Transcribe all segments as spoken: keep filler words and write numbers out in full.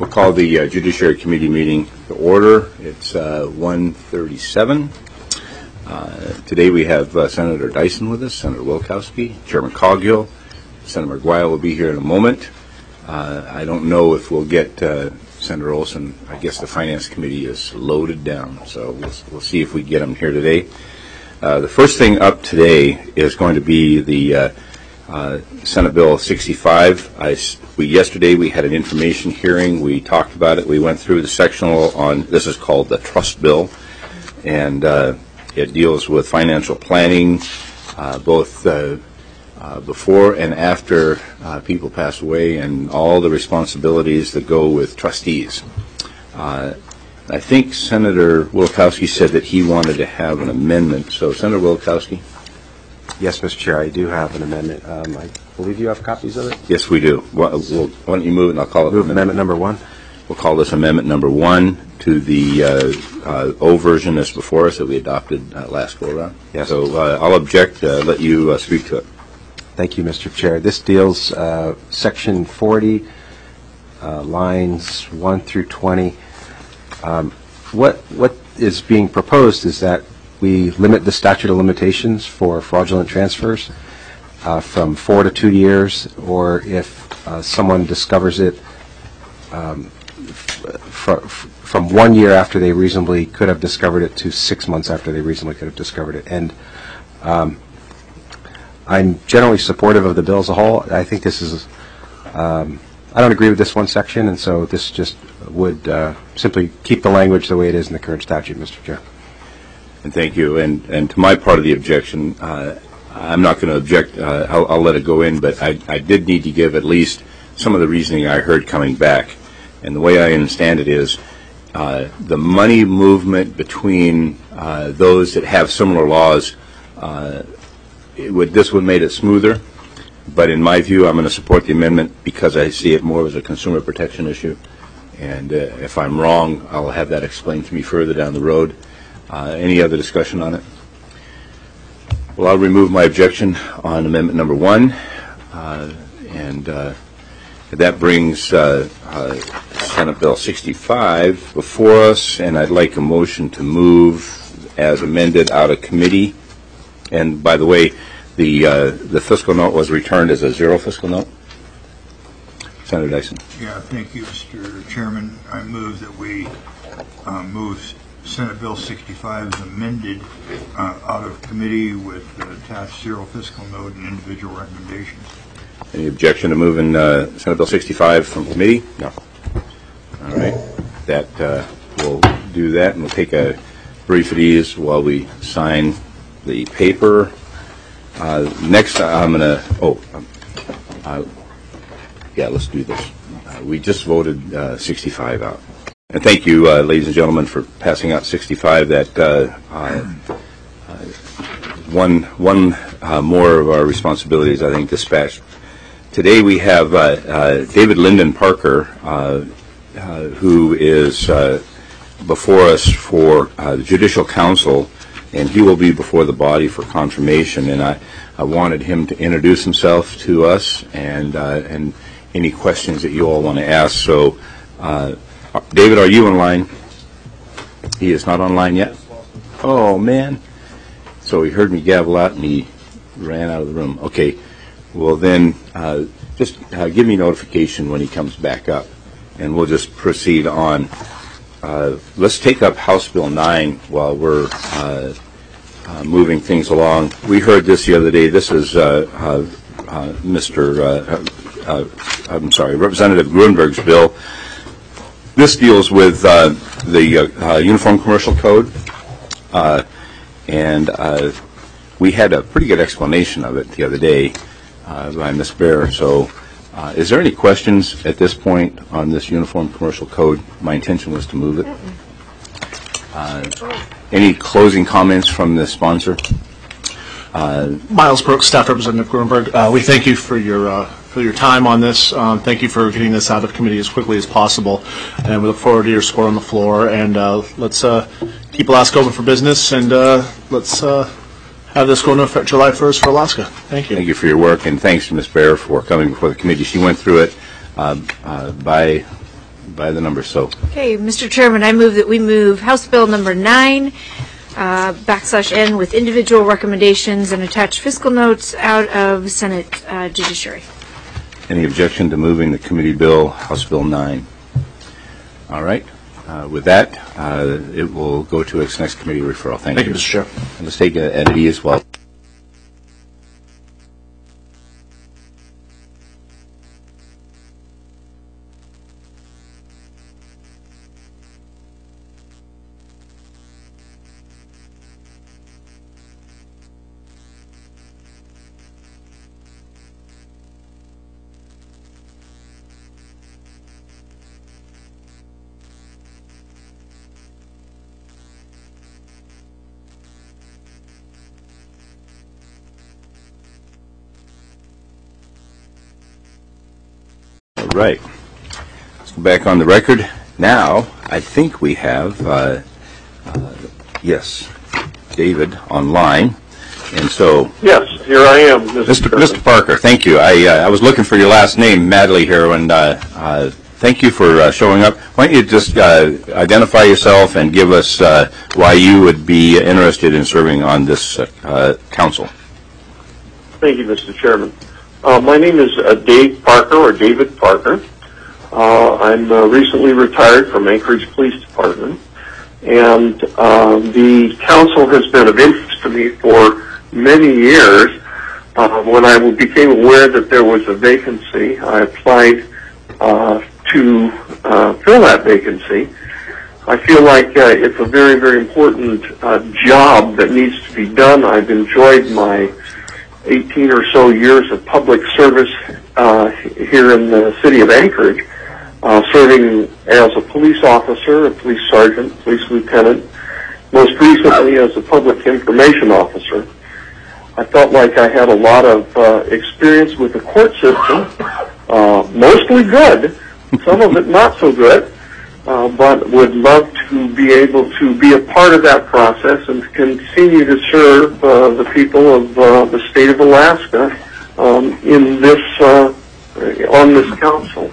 We'll call the uh, Judiciary Committee meeting to order. It's uh, one thirty-seven. Uh, today we have uh, Senator Dyson with us, Senator Wilkowski, Chairman Coghill. Senator McGuire will be here in a moment. Uh, I don't know if we'll get uh, Senator Olson. I guess the Finance Committee is loaded down, so we'll, we'll see if we get him here today. Uh, the first thing up today is going to be the uh, uh, Senate Bill sixty-five. I, we, yesterday we had an information hearing. We talked about it. We went through the sectional on, this is called the Trust Bill, and uh, it deals with financial planning, uh, both uh, uh, before and after uh, people pass away, and all the responsibilities that go with trustees. Uh, I think Senator Wilkowski said that he wanted to have an amendment. So, Senator Wilkowski? Yes, Mister Chair, I do have an amendment. Um, I believe you have copies of it? Yes, we do. Well, we'll, why don't you move it, and I'll call it move amendment. amendment number one. We'll call this amendment number one to the uh, uh, O version that's before us that we adopted uh, last go-around. Yes. So uh, I'll object. Uh, let you uh, speak to it. Thank you, Mister Chair. This deals uh, Section forty, uh, lines one through twenty. Um, what what is being proposed is that we limit the statute of limitations for fraudulent transfers uh, from four to two years, or if uh, someone discovers it um, fr from one year after they reasonably could have discovered it to six months after they reasonably could have discovered it. And um, I'm generally supportive of the bill as a whole. I think this is, um, I don't agree with this one section, and so this just would uh, simply keep the language the way it is in the current statute, Mister Chair. And thank you. And, and to my part of the objection, uh, I'm not going to object. Uh, I'll, I'll let it go in, but I, I did need to give at least some of the reasoning I heard coming back. And the way I understand it is uh, the money movement between uh, those that have similar laws, uh, it would, this would made it smoother. But in my view, I'm going to support the amendment because I see it more as a consumer protection issue. And uh, if I'm wrong, I'll have that explained to me further down the road. Uh, any other discussion on it? Well, I'll remove my objection on amendment number one. Uh, and uh, that brings uh, uh, Senate Bill sixty-five before us. And I'd like a motion to move as amended out of committee. And by the way, the uh, the fiscal note was returned as a zero fiscal note. Senator Dyson. Yeah, thank you, Mister Chairman. I move that we uh, move Senate Bill sixty-five as amended uh, out of committee with uh, attached zero fiscal note and individual recommendations. Any objection to moving uh, Senate Bill sixty-five from committee? No. All right. That uh, we'll do that, and we'll take a brief at ease while we sign the paper. Uh, next, I'm going to, oh, uh, yeah, let's do this. Uh, we just voted uh, sixty-five out. And thank you, uh, ladies and gentlemen, for passing out sixty-five. That uh, uh, uh, one, one uh, more of our responsibilities, I think, dispatched. Today we have uh, uh, David Lyndon Parker, uh, uh, who is uh, before us for uh, the Judicial Council, and he will be before the body for confirmation. And I, I wanted him to introduce himself to us and uh, and any questions that you all want to ask. So, uh, David, are you online? He is not online yet? Oh, man. So he heard me gavel out and he ran out of the room. Okay. Well, then uh, just uh, give me notification when he comes back up, and we'll just proceed on. Uh, let's take up House Bill nine while we're uh, uh, moving things along. We heard this the other day. This is uh, uh, uh, Mister Uh, uh, I'm sorry, Representative Grunberg's bill. This deals with uh, the uh, uh, Uniform Commercial Code, uh, and uh, we had a pretty good explanation of it the other day uh, by Miz Bear. So, uh, is there any questions at this point on this Uniform Commercial Code? My intention was to move it. Uh, any closing comments from the sponsor? Uh, Miles Brooks, Staff Representative Grunberg. Uh, we thank you for your uh, for your time on this. Um, thank you for getting this out of committee as quickly as possible, and we look forward to your score on the floor. And uh, let's uh, keep Alaska open for business, and uh, let's uh, have this go into effect July first for Alaska. Thank you. Thank you for your work, and thanks to Miz Bear for coming before the committee. She went through it uh, uh, by by the number. So, Okay, Mister Chairman, I move that we move House Bill number nine, uh, backslash N, with individual recommendations and attached fiscal notes out of Senate uh, Judiciary. any objection to moving the committee bill, House Bill nine? All right. Uh, with that, uh, it will go to its next committee referral. Thank, Thank you, Mister Chair. And let's take uh, Eddie as well. All right. Let's go back on the record. Now, I think we have, uh, uh, yes, David online. And so, Yes, here I am, Mister Mister Chairman. Mister Parker, thank you. I uh, I was looking for your last name madly here, and uh, uh, thank you for uh, showing up. Why don't you just uh, identify yourself and give us uh, why you would be interested in serving on this uh, council? Thank you, Mister Chairman. Uh, my name is uh, Dave Parker, or David Parker. Uh, I'm uh, recently retired from Anchorage Police Department, and uh, the council has been of interest to me for many years. Uh, when I became aware that there was a vacancy, I applied uh, to uh, fill that vacancy. I feel like uh, it's a very, very important uh, job that needs to be done. I've enjoyed my eighteen or so years of public service uh, here in the city of Anchorage, uh, serving as a police officer, a police sergeant, police lieutenant, most recently as a public information officer. I felt like I had a lot of uh, experience with the court system, uh, mostly good, some of it not so good, uh, but would love to be able to be a part of that process and to continue to serve uh, the people of uh, the state of Alaska um, in this uh, on this council.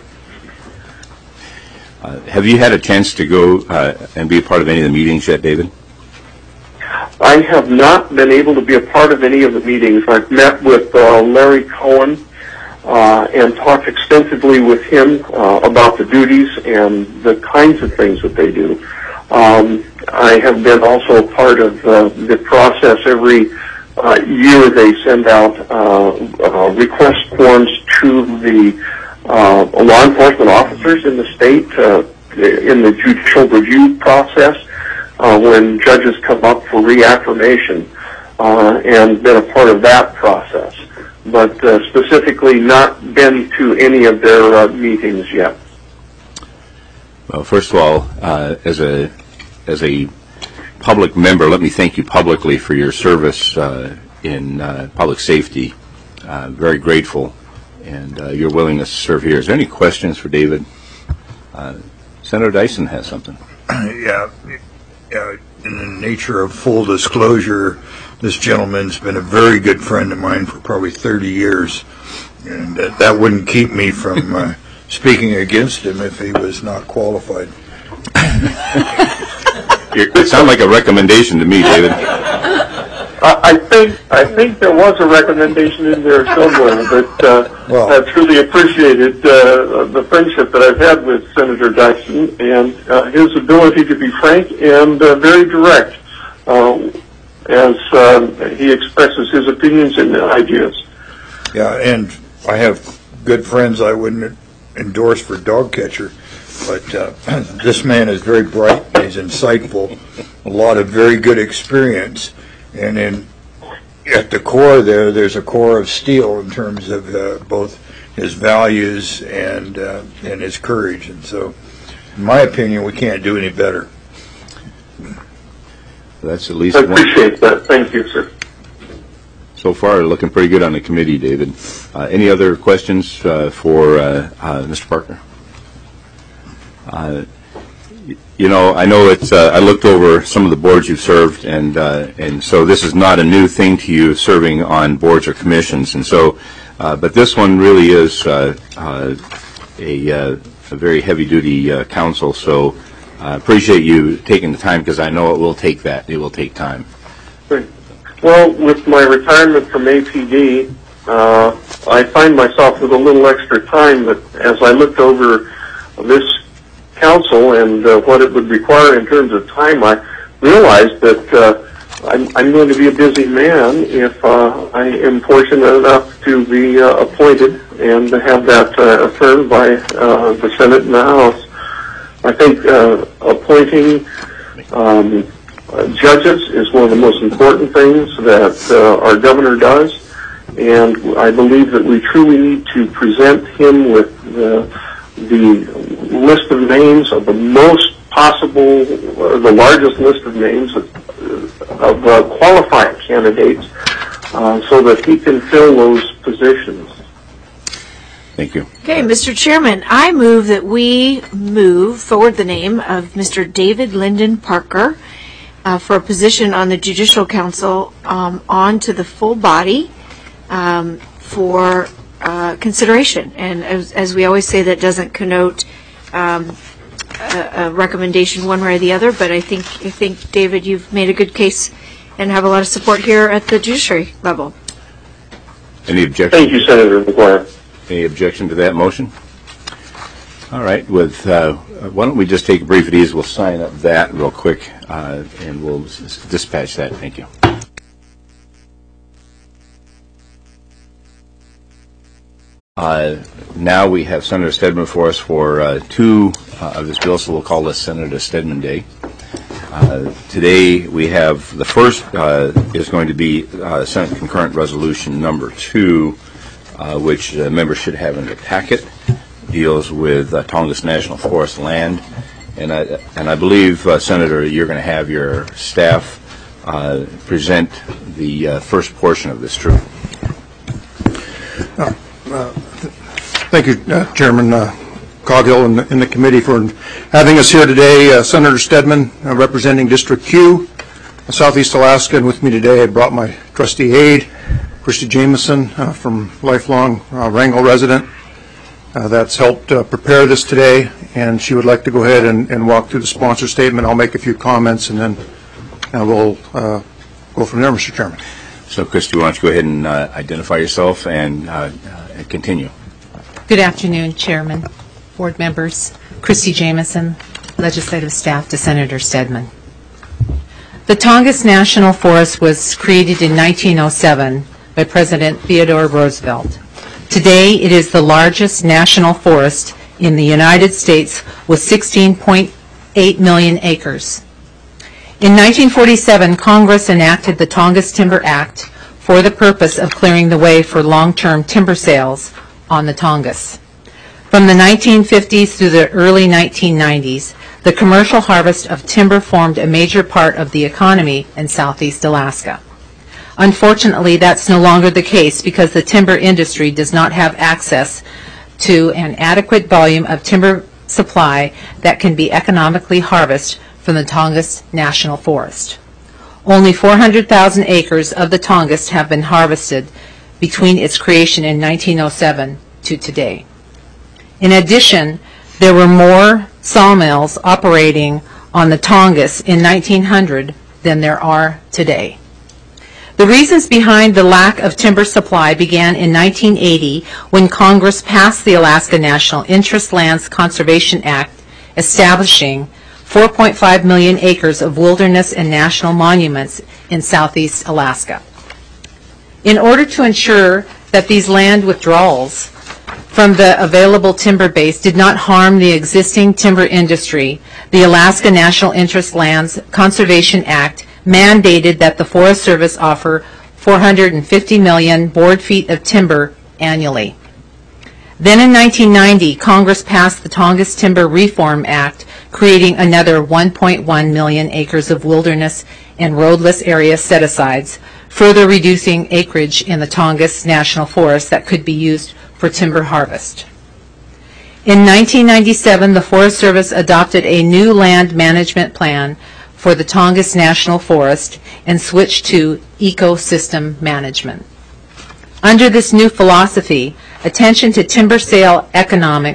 Uh, have you had a chance to go uh, and be a part of any of the meetings yet, David? I have not been able to be a part of any of the meetings. I've met with uh, Larry Cohen uh, and talked extensively with him uh, about the duties and the kinds of things that they do. Um, I have been also part of uh, the process. Every uh, year they send out uh, uh, request forms to the uh, law enforcement officers in the state uh, in the judicial review process. Uh, when judges come up for reaffirmation, uh, and been a part of that process, but uh, specifically not been to any of their uh, meetings yet. Well, first of all, uh, as a as a public member, let me thank you publicly for your service uh, in uh, public safety. Uh, very grateful, and uh, your willingness to serve here. Is there any questions for David? Uh, Senator Dyson has something. Yeah. Uh, in the nature of full disclosure, this gentleman's been a very good friend of mine for probably thirty years, and uh, that wouldn't keep me from uh, speaking against him if he was not qualified. It sounds like a recommendation to me, David. Uh, I think I think there was a recommendation in there somewhere, but uh, Well- I've truly appreciated uh, the friendship that I've had with Senator Dyson and uh, his ability to be frank and uh, very direct uh, as uh, he expresses his opinions and ideas. Yeah, and I have good friends I wouldn't endorse for dog catcher, but uh, this man is very bright, he's insightful, a lot of very good experience, and in at the core there, there's a core of steel in terms of uh, both his values and uh, and his courage, and so, in my opinion, we can't do any better. That's at least I one. appreciate that. Thank you, sir. So far, looking pretty good on the committee, David. Uh, any other questions uh, for uh, uh, Mister Parker? Uh, you know, I know it's. Uh, I looked over some of the boards you've served, and uh, and so this is not a new thing to you, serving on boards or commissions, and so. Uh, but this one really is uh, uh, a, uh, a very heavy-duty uh, council, so I appreciate you taking the time, because I know it will take that. It will take time. Great. Well, with my retirement from A P D, uh, I find myself with a little extra time, but as I looked over this council and uh, what it would require in terms of time, I realized that uh, I'm, I'm going to be a busy man if uh, I am fortunate enough to be uh, appointed and to have that uh, affirmed by uh, the Senate and the House. I think uh, appointing um, uh, judges is one of the most important things that uh, our governor does, and I believe that we truly need to present him with the, the list of names of the most possible, uh, the largest list of names of, of uh, qualified candidates uh, so that he can fill those positions. Thank you. Okay, Mister Chairman, I move that we move forward the name of Mister David Lyndon Parker uh, for a position on the Judicial Council um, on to the full body um, for uh, consideration. And as, as we always say, that doesn't connote um, a, a recommendation one way or the other, but I think, I think, David, you've made a good case and have a lot of support here at the judiciary level. Any objection? Thank you, Senator McGuire. Any objection to that motion? All right. With uh, why don't we just take a brief at ease? We'll sign up that real quick, uh, and we'll s- dispatch that. Thank you. Uh, now we have Senator Stedman for us for uh, two uh, of this bill, so we'll call this Senator Stedman Day. Uh, today we have the first uh, is going to be uh, Senate Concurrent Resolution number two, uh, which uh, members should have in their packet. Deals with uh, Tongass National Forest land, and I and I believe, uh, Senator, you're going to have your staff uh, present the uh, first portion of this truth. Uh, uh, th- thank you, uh, Chairman uh, Coghill and the, and the committee for having us here today. Uh, Senator Stedman, uh, representing District Q, uh, Southeast Alaska, and with me today I brought my trustee aide, Christy Jameson, uh, from lifelong uh, Wrangell resident. Uh, that's helped uh, prepare this today, and she would like to go ahead and, and walk through the sponsor statement. I'll make a few comments, and then uh, we'll uh, go from there, Mister Chairman. So, Christy, why don't you go ahead and uh, identify yourself and, uh, and continue. Good afternoon, Chairman, board members. Christy Jameson, legislative staff to Senator Stedman. The Tongass National Forest was created in nineteen oh seven by President Theodore Roosevelt. Today, it is the largest national forest in the United States with sixteen point eight million acres. In nineteen forty-seven, Congress enacted the Tongass Timber Act for the purpose of clearing the way for long-term timber sales on the Tongass. From the nineteen fifties through the early nineteen nineties, the commercial harvest of timber formed a major part of the economy in Southeast Alaska. Unfortunately, that's no longer the case because the timber industry does not have access to an adequate volume of timber supply that can be economically harvested from the Tongass National Forest. Only four hundred thousand acres of the Tongass have been harvested between its creation in nineteen oh seven to today. In addition, there were more sawmills operating on the Tongass in nineteen hundred than there are today. The reasons behind the lack of timber supply began in nineteen eighty when Congress passed the Alaska National Interest Lands Conservation Act, establishing four point five million acres of wilderness and national monuments in southeast Alaska. In order to ensure that these land withdrawals from the available timber base did not harm the existing timber industry, the Alaska National Interest Lands Conservation Act mandated that the Forest Service offer four hundred fifty million board feet of timber annually. Then in nineteen ninety, Congress passed the Tongass Timber Reform Act, creating another one point one million acres of wilderness and roadless area set-asides, further reducing acreage in the Tongass National Forest that could be used for timber harvest. In nineteen ninety-seven, the Forest Service adopted a new land management plan for the Tongass National Forest and switched to ecosystem management. Under this new philosophy, attention to timber sale economics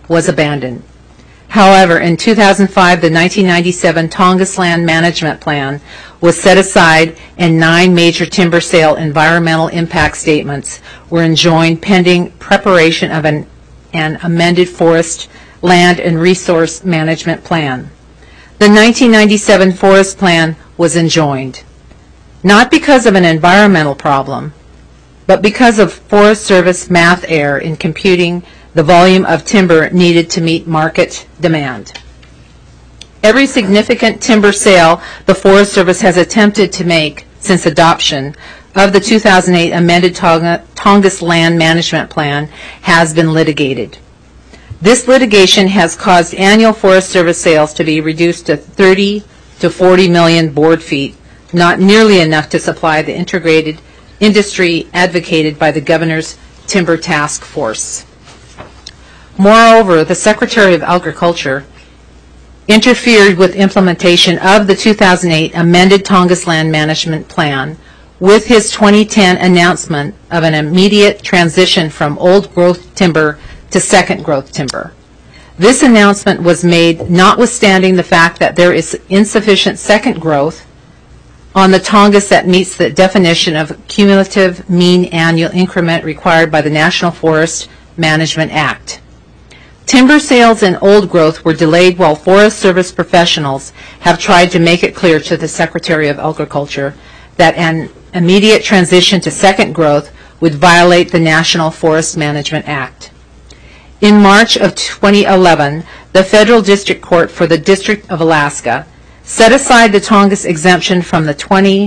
was abandoned. However, in two thousand five, the nineteen ninety-seven Tongass Land Management Plan was set aside, and nine major timber sale environmental impact statements were enjoined pending preparation of an, an amended forest land and resource management plan. The nineteen ninety-seven forest plan was enjoined, not because of an environmental problem, but because of Forest Service math error in computing the volume of timber needed to meet market demand. Every significant timber sale the Forest Service has attempted to make since adoption of the two thousand eight amended Tonga, Tongass Land Management Plan has been litigated. This litigation has caused annual Forest Service sales to be reduced to thirty to forty million board feet, not nearly enough to supply the integrated industry advocated by the Governor's Timber Task Force. Moreover, the Secretary of Agriculture interfered with implementation of the two thousand eight amended Tongass Land Management Plan with his twenty ten announcement of an immediate transition from old growth timber to second growth timber. This announcement was made notwithstanding the fact that there is insufficient second growth on the Tongass that meets the definition of cumulative mean annual increment required by the National Forest Management Act. Timber sales in old growth were delayed while Forest Service professionals have tried to make it clear to the Secretary of Agriculture that an immediate transition to second growth would violate the National Forest Management Act. In March of twenty eleven, the Federal District Court for the District of Alaska set aside the Tongass exemption from the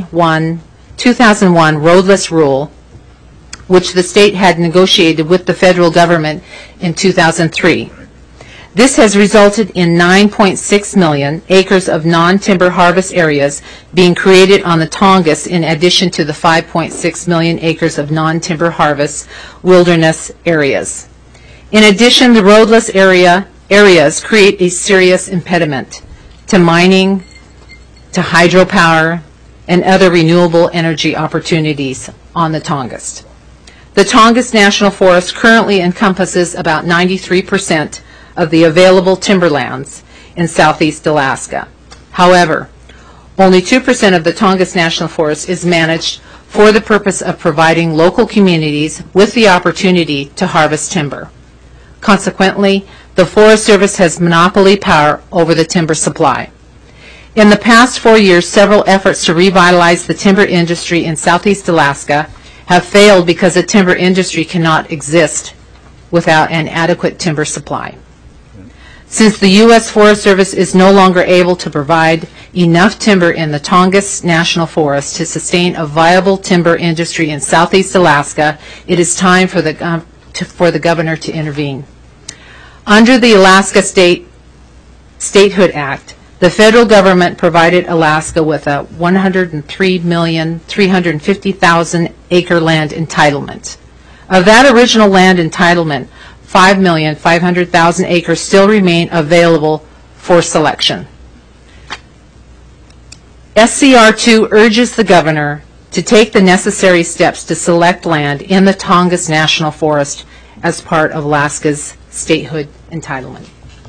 two thousand one roadless rule, which the state had negotiated with the federal government in two thousand three. This has resulted in nine point six million acres of non-timber harvest areas being created on the Tongass in addition to the five point six million acres of non-timber harvest wilderness areas. In addition, the roadless area areas create a serious impediment to mining, to hydropower, and other renewable energy opportunities on the Tongass. The Tongass National Forest currently encompasses about ninety-three percent of the available timberlands in southeast Alaska. However, only two percent of the Tongass National Forest is managed for the purpose of providing local communities with the opportunity to harvest timber. Consequently, the Forest Service has monopoly power over the timber supply. In the past four years, several efforts to revitalize the timber industry in southeast Alaska have failed because the timber industry cannot exist without an adequate timber supply. Since the U S Forest Service is no longer able to provide enough timber in the Tongass National Forest to sustain a viable timber industry in southeast Alaska, it is time for the, um, to, for the governor to intervene. Under the Alaska State Statehood Act, the federal government provided Alaska with a one hundred three million three hundred fifty thousand acre land entitlement. Of that original land entitlement, five million five hundred thousand acres still remain available for selection. S C R two urges the governor to take the necessary steps to select land in the Tongass National Forest as part of Alaska's statehood entitlement.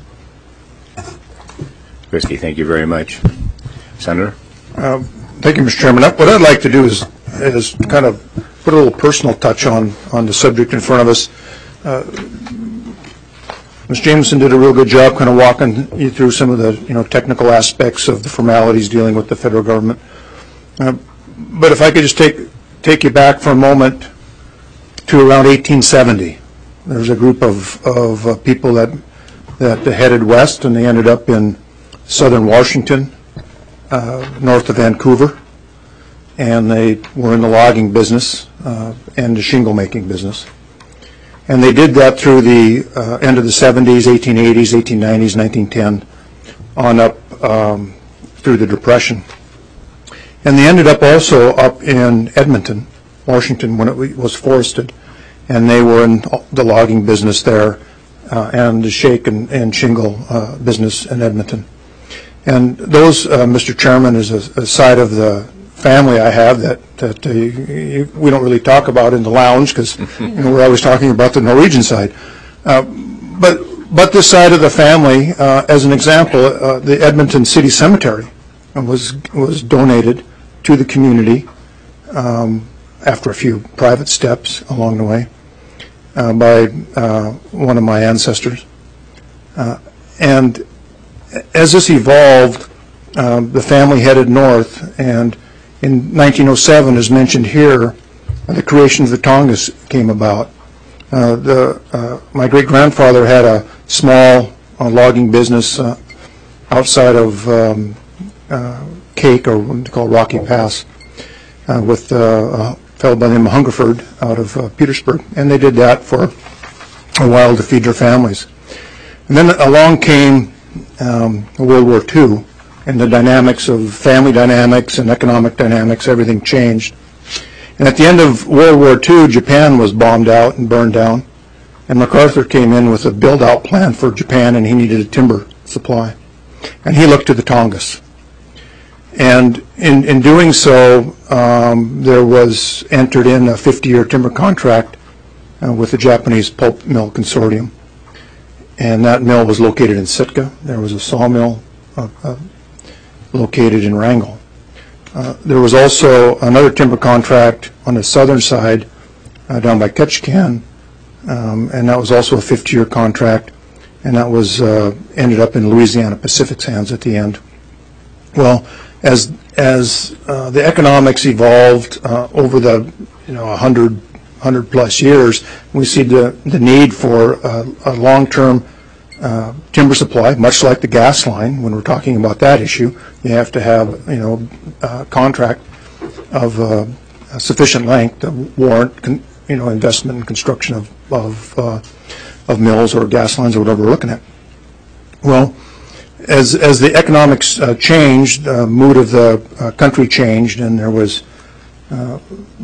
Christy, thank you very much. Senator? Uh, thank you, Mister Chairman. What I'd like to do is, is kind of put a little personal touch on, on the subject in front of us. Uh, Miz Jameson did a real good job kind of walking you through some of the you know technical aspects of the formalities dealing with the federal government. Uh, but if I could just take take you back for a moment to around eighteen seventy. There was a group of, of uh, people that, that headed west, and they ended up in southern Washington, uh, north of Vancouver, and they were in the logging business uh, and the shingle making business. And they did that through the uh, end of the seventies, eighteen eighties, eighteen nineties, nineteen ten, on up um, through the Depression. And they ended up also up in Edmonton, Washington, when it was forested. And they were in the logging business there uh, and the shake and, and shingle uh, business in Edmonton. And those, uh, Mister Chairman, is a, a side of the family I have that, that uh, you, you, we don't really talk about in the lounge because you know, we're always talking about the Norwegian side. Uh, but but this side of the family, uh, as an example, uh, the Edmonton City Cemetery was was donated to the community um, after a few private steps along the way uh, by uh, one of my ancestors. Uh, and as this evolved, um, the family headed north, and in nineteen oh seven, as mentioned here, the creation of the Tongass came about. Uh, the, uh, my great-grandfather had a small uh, logging business uh, outside of um, uh, Cake, or what they call Rocky Pass, uh, with uh, a fellow by the name of Hungerford out of uh, Petersburg, and they did that for a while to feed their families. And then along came um, World War Two, and the dynamics of family dynamics and economic dynamics, everything changed. And at the end of World War Two, Japan was bombed out and burned down, and MacArthur came in with a build-out plan for Japan, and he needed a timber supply. And he looked to the Tongass. And in, in doing so, um, there was entered in a fifty-year timber contract uh, with the Japanese Pulp Mill Consortium. And that mill was located in Sitka. There was a sawmill uh, uh, located in Wrangell. Uh, there was also another timber contract on the southern side uh, down by Ketchikan, um, and that was also a fifty-year contract, and that was uh, ended up in Louisiana Pacific's hands at the end. Well, as as uh, the economics evolved uh, over the you know one hundred, hundred plus years, we see the, the need for uh, a long-term uh, timber supply, much like the gas line. When we're talking about that issue, you have to have you know a contract of uh, a sufficient length to warrant con, you know investment and construction of of, uh, of mills or gas lines or whatever we're looking at. Well, as as the economics uh, changed, the mood of the uh, country changed, and there was uh,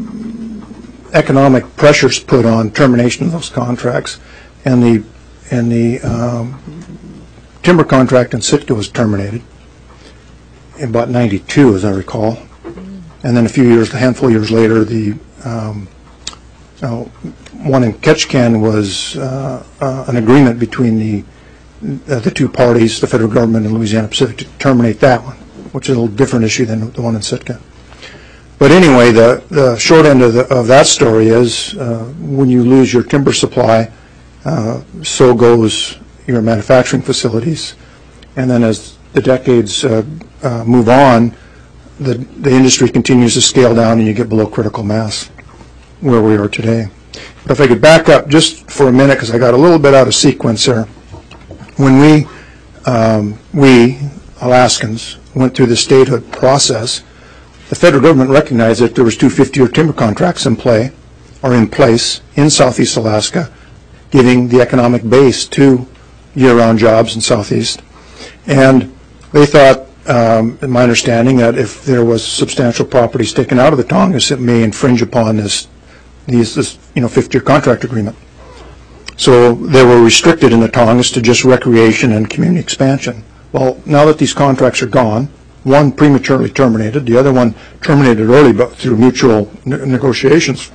economic pressures put on termination of those contracts, and the and the um, timber contract in Sitka was terminated in about ninety-two, as I recall. And then a few years, a handful of years later, the um, uh, one in Ketchikan was uh, uh, an agreement between the uh, the two parties, the federal government and Louisiana Pacific, to terminate that one, which is a little different issue than the one in Sitka. But anyway, the, the short end of, the, of that story is uh, when you lose your timber supply, uh, so goes your manufacturing facilities. And then as the decades uh, uh, move on, the, the industry continues to scale down and you get below critical mass where we are today. But if I could back up just for a minute, because I got a little bit out of sequence there. When we, um, we, Alaskans, went through the statehood process, the federal government recognized that there was two fifty-year timber contracts in play, or in place, in Southeast Alaska, giving the economic base to year-round jobs in Southeast. And they thought, um, in my understanding, that if there was substantial properties taken out of the Tongass, it may infringe upon this, these, this, you know, fifty-year contract agreement. So they were restricted in the Tongass to just recreation and community expansion. Well, now that these contracts are gone, one prematurely terminated, the other one terminated early but through mutual ne negotiations,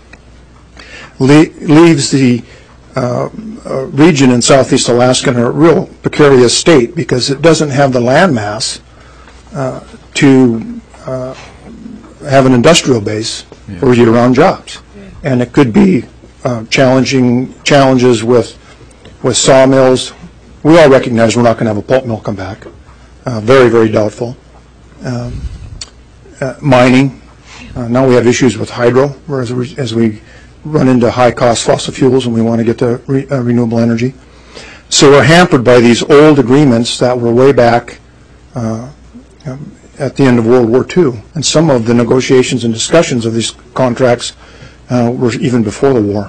le leaves the uh, uh, region in Southeast Alaska in a real precarious state because it doesn't have the land mass uh, to uh, have an industrial base yeah. for year-round jobs. Yeah. And it could be uh, challenging challenges with, with sawmills. We all recognize we're not going to have a pulp mill come back. Uh, very, very doubtful. Um, uh, mining. Uh, now we have issues with hydro, whereas we, as we run into high-cost fossil fuels and we want to get to re, uh, renewable energy. So we're hampered by these old agreements that were way back uh, um, at the end of World War Two. And some of the negotiations and discussions of these contracts uh, were even before the war.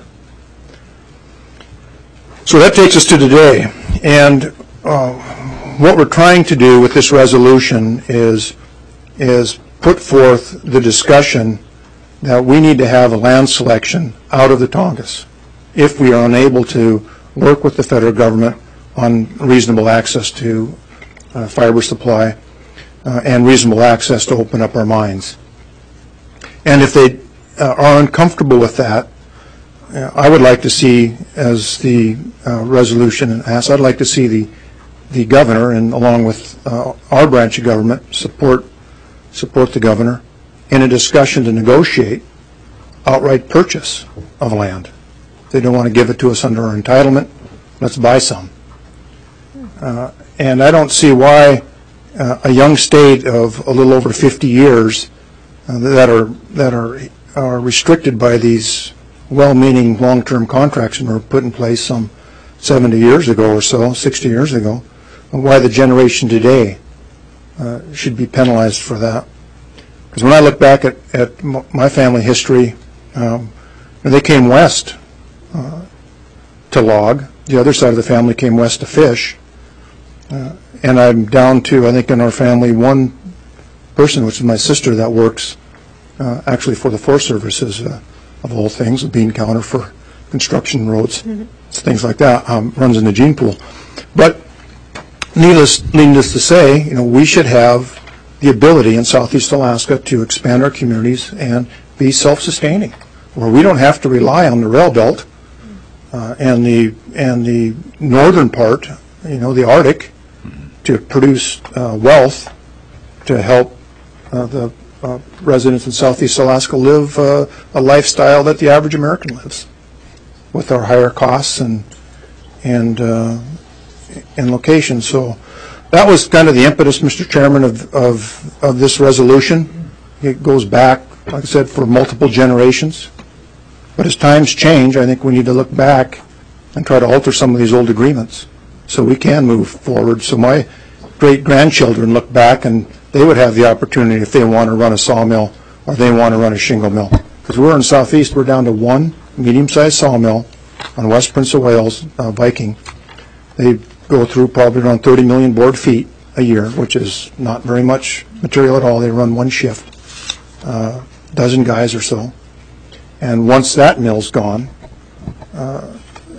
So that takes us to today. And uh, what we're trying to do with this resolution is, is put forth the discussion that we need to have a land selection out of the Tongass if we are unable to work with the federal government on reasonable access to uh, fiber supply uh, and reasonable access to open up our mines. And if they uh, are uncomfortable with that, uh, I would like to see, as the uh, resolution asks, I'd like to see the the governor, and along with uh, our branch of government, support support the governor in a discussion to negotiate outright purchase of land. If they don't want to give it to us under our entitlement, let's buy some. Uh, and I don't see why uh, a young state of a little over fifty years uh, that are that are are restricted by these well-meaning long-term contracts and were put in place some seventy years ago or so, sixty years ago, why the generation today uh, should be penalized for that. Because when I look back at, at my family history, um, they came west uh, to log. The other side of the family came west to fish. Uh, and I'm down to, I think in our family, one person, which is my sister, that works uh, actually for the Forest Service, is, uh, of all things, a bean counter for construction roads, mm-hmm. things like that, um, runs in the gene pool. But needless, needless to say, you know, we should have the ability in Southeast Alaska to expand our communities and be self-sustaining, where we don't have to rely on the rail belt uh, and the and the northern part, you know, the Arctic, to produce uh, wealth to help uh, the uh, residents in Southeast Alaska live uh, a lifestyle that the average American lives, with our higher costs and and uh, and locations. So that was kind of the impetus, Mister Chairman, of of of this resolution. It goes back, like I said, for multiple generations. But as times change, I think we need to look back and try to alter some of these old agreements so we can move forward. So my great-grandchildren look back and they would have the opportunity, if they want to run a sawmill or they want to run a shingle mill. Because we're in Southeast, we're down to one medium-sized sawmill on West Prince of Wales, uh, Viking. They go through probably around thirty million board feet a year, which is not very much material at all. They run one shift, a uh, dozen guys or so. And once that mill's gone, uh,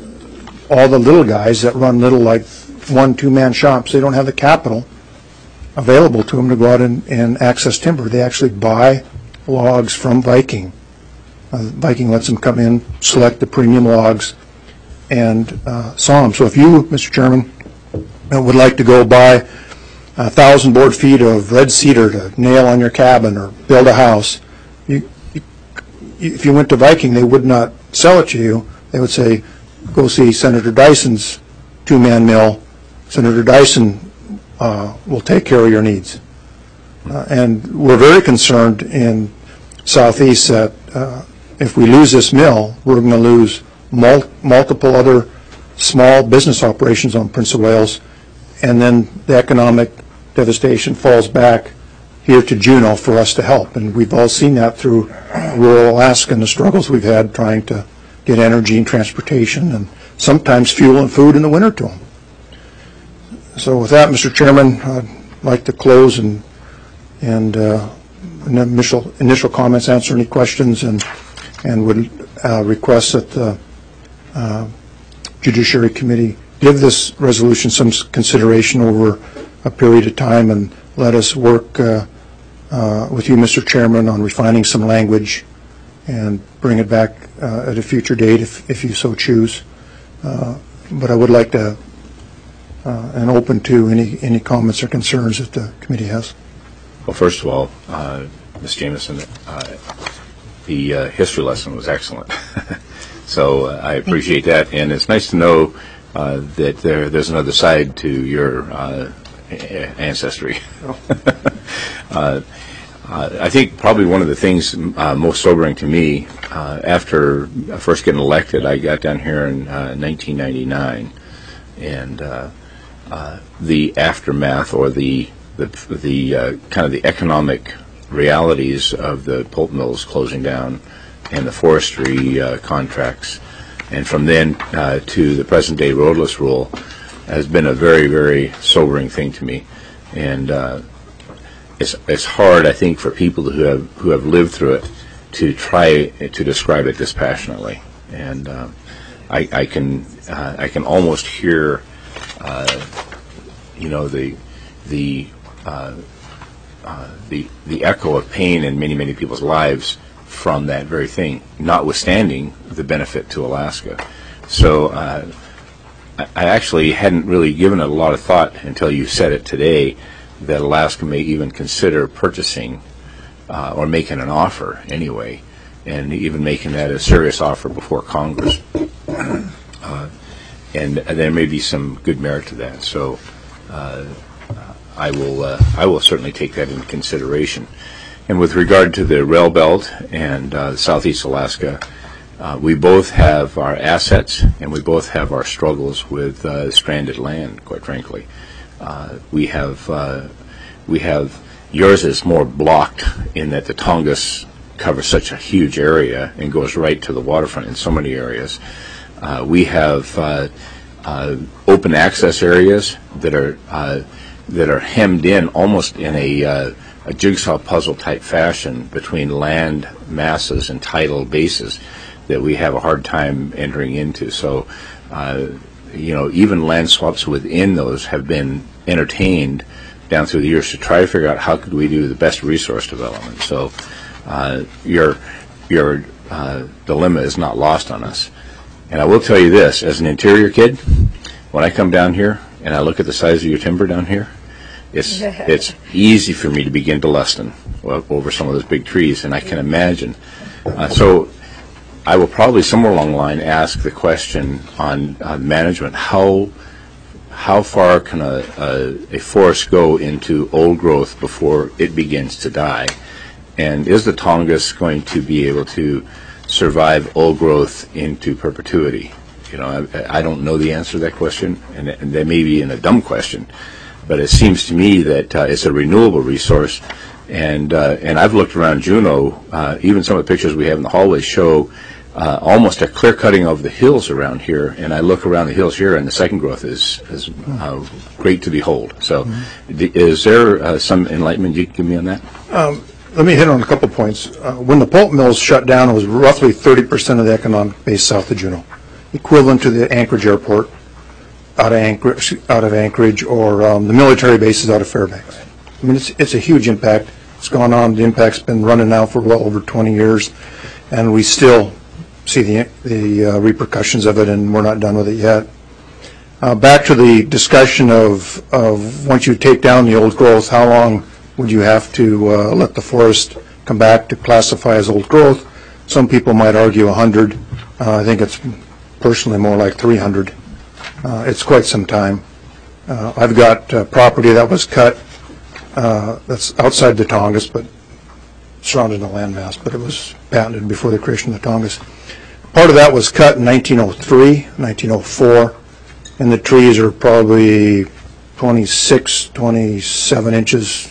all the little guys that run little, like one, two-man shops, they don't have the capital available to them to go out and, and access timber. They actually buy logs from Viking. Uh, Viking lets them come in, select the premium logs, and uh, saw them. So if you, Mister Chairman, uh, would like to go buy a thousand board feet of red cedar to nail on your cabin or build a house, you, you, if you went to Viking, they would not sell it to you. They would say, go see Senator Dyson's two-man mill. Senator Dyson uh, will take care of your needs. Uh, and we're very concerned in Southeast that uh, if we lose this mill, we're going to lose mul multiple other small business operations on Prince of Wales, and then the economic devastation falls back here to Juneau for us to help. And we've all seen that through rural Alaska and the struggles we've had trying to get energy and transportation and sometimes fuel and food in the winter to them. So with that, Mister Chairman, I'd like to close and and uh, initial initial comments, answer any questions, and and would uh, request that the uh, Judiciary Committee give this resolution some consideration over a period of time and let us work uh, uh, with you, Mister Chairman, on refining some language and bring it back uh, at a future date if, if you so choose. Uh, but I would like to uh, and open to any, any comments or concerns that the committee has. Well, first of all, uh, Miz Jameson, uh, the uh, history lesson was excellent. So uh, I appreciate that, and it's nice to know uh, that there, there's another side to your uh, ancestry. uh, uh, I think probably one of the things uh, most sobering to me, uh, after first getting elected, I got down here in uh, nineteen ninety-nine, and uh, uh, the aftermath or the the, the uh, kind of the economic realities of the pulp mills closing down and the forestry uh, contracts, and from then uh, to the present-day roadless rule, has been a very, very sobering thing to me. And uh, it's it's hard, I think, for people who have who have lived through it to try to describe it dispassionately. And uh, I, I can uh, I can almost hear, uh, you know, the the uh, uh, the the echo of pain in many many people's lives from that very thing, notwithstanding the benefit to Alaska. So uh, I actually hadn't really given it a lot of thought until you said it today, that Alaska may even consider purchasing uh, or making an offer anyway, and even making that a serious offer before Congress. Uh, and there may be some good merit to that. So uh, I will uh, I will certainly take that into consideration. And with regard to the rail belt and uh, Southeast Alaska, uh, we both have our assets and we both have our struggles with uh, stranded land, quite frankly. Uh, we have uh, we have yours is more blocked in that the Tongass covers such a huge area and goes right to the waterfront in so many areas. Uh, we have uh, uh, open access areas that are uh, that are hemmed in almost in a, uh, a jigsaw puzzle type fashion between land masses and tidal bases that we have a hard time entering into. So, uh, you know, even land swaps within those have been entertained down through the years to try to figure out how could we do the best resource development. So, uh, your your uh, dilemma is not lost on us. And I will tell you this, as an interior kid, when I come down here and I look at the size of your timber down here, it's it's easy for me to begin to lessen over some of those big trees, and I can imagine. Uh, so I will probably somewhere along the line ask the question on, on management, how how far can a, a, a forest go into old growth before it begins to die? And is the Tongass going to be able to survive old growth into perpetuity? You know, I, I don't know the answer to that question, and, and that may be in a dumb question, but it seems to me that uh, it's a renewable resource, and uh, and I've looked around Juneau. Uh, even some of the pictures we have in the hallway show uh, almost a clear cutting of the hills around here, and I look around the hills here, and the second growth is is uh, great to behold. So, mm-hmm. th- is there uh, some enlightenment you can give me on that? Um, Let me hit on a couple points. Uh, when the pulp mills shut down, it was roughly thirty percent of the economic base south of Juneau, equivalent to the Anchorage Airport out of Anchorage, out of Anchorage or um, the military bases out of Fairbanks. I mean, it's, it's a huge impact. It's gone on. The impact's been running now for well over twenty years, and we still see the, the uh, repercussions of it, and we're not done with it yet. Uh, back to the discussion of, of once you take down the old growth, how long would you have to uh, let the forest come back to classify as old growth? Some people might argue one hundred. Uh, I think it's personally more like three hundred. Uh, it's quite some time. Uh, I've got uh, property that was cut uh, that's outside the Tongass, but surrounded in a landmass, but it was patented before the creation of the Tongass. Part of that was cut in nineteen oh three, nineteen oh four, and the trees are probably twenty-six, twenty-seven inches.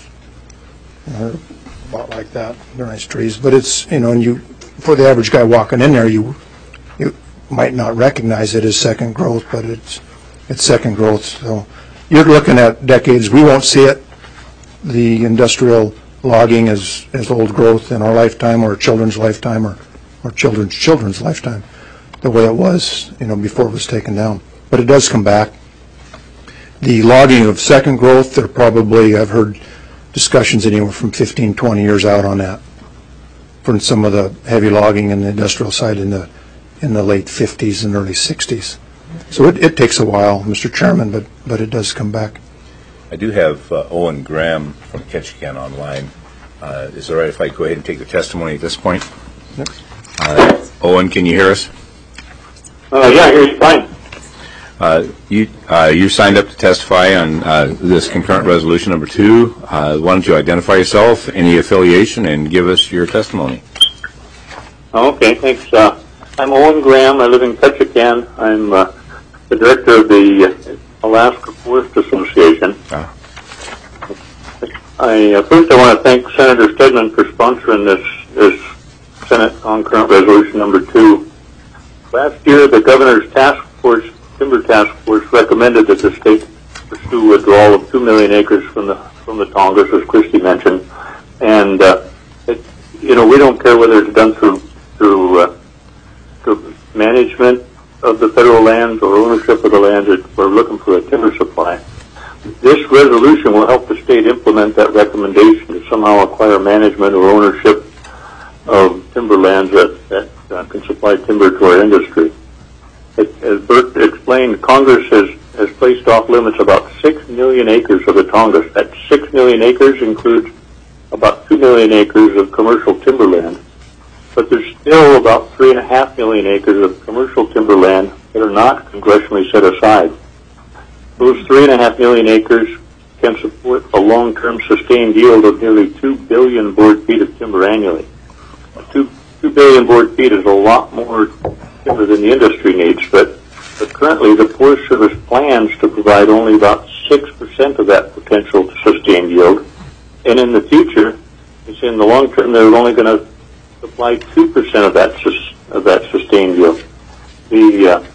Uh, about like that. They're nice trees, but it's, you know, and you, for the average guy walking in there, you you might not recognize it as second growth, but it's it's second growth. So you're looking at decades. We won't see it. The industrial logging is as old growth in our lifetime, or children's lifetime, or or children's children's lifetime, the way it was, you know, before it was taken down. But it does come back. The logging of second growth, they're probably, I've heard discussions anywhere from fifteen, twenty years out on that. For some of the heavy logging in the industrial side in the in the late fifties and early sixties. So it, it takes a while, Mister Chairman, but but it does come back. I do have uh, Owen Graham from Ketchikan online. Uh, is it all right if I go ahead and take the testimony at this point? Yep. Uh, Owen, can you hear us? Uh, yeah, I hear you fine. Uh, you uh, you signed up to testify on uh, this concurrent resolution number two. Uh, why don't you identify yourself, any affiliation, and give us your testimony? Okay, thanks. Uh, I'm Owen Graham. I live in Ketchikan. I'm uh, the director of the Alaska Forest Association. Ah. I uh, first I want to thank Senator Stedman for sponsoring this this Senate concurrent resolution number two. Last year, the governor's task force. Timber Task Force recommended that the state pursue withdrawal of two million acres from the from the Tongass, as Christy mentioned, and uh, it, you know we don't care whether it's done through through, uh, through management of the federal lands or ownership of the land. We're looking for a timber supply. This resolution will help the state implement that recommendation to somehow acquire management or ownership of timberlands that, that uh, can supply timber to our industry. It, as Bert explained, Congress has, has placed off limits about six million acres of the Tongass. That six million acres includes about two million acres of commercial timberland. But there's still about three and a half million acres of commercial timberland that are not congressionally set aside. Those three and a half million acres can support a long-term sustained yield of nearly two billion board feet of timber annually. Two, two billion board feet is a lot more timber than the industry needs, but, but currently the Forest Service plans to provide only about six percent of that potential sustained yield. And in the future, it's in the long term, they're only going to supply two percent of that, sus, of that sustained yield. The, uh,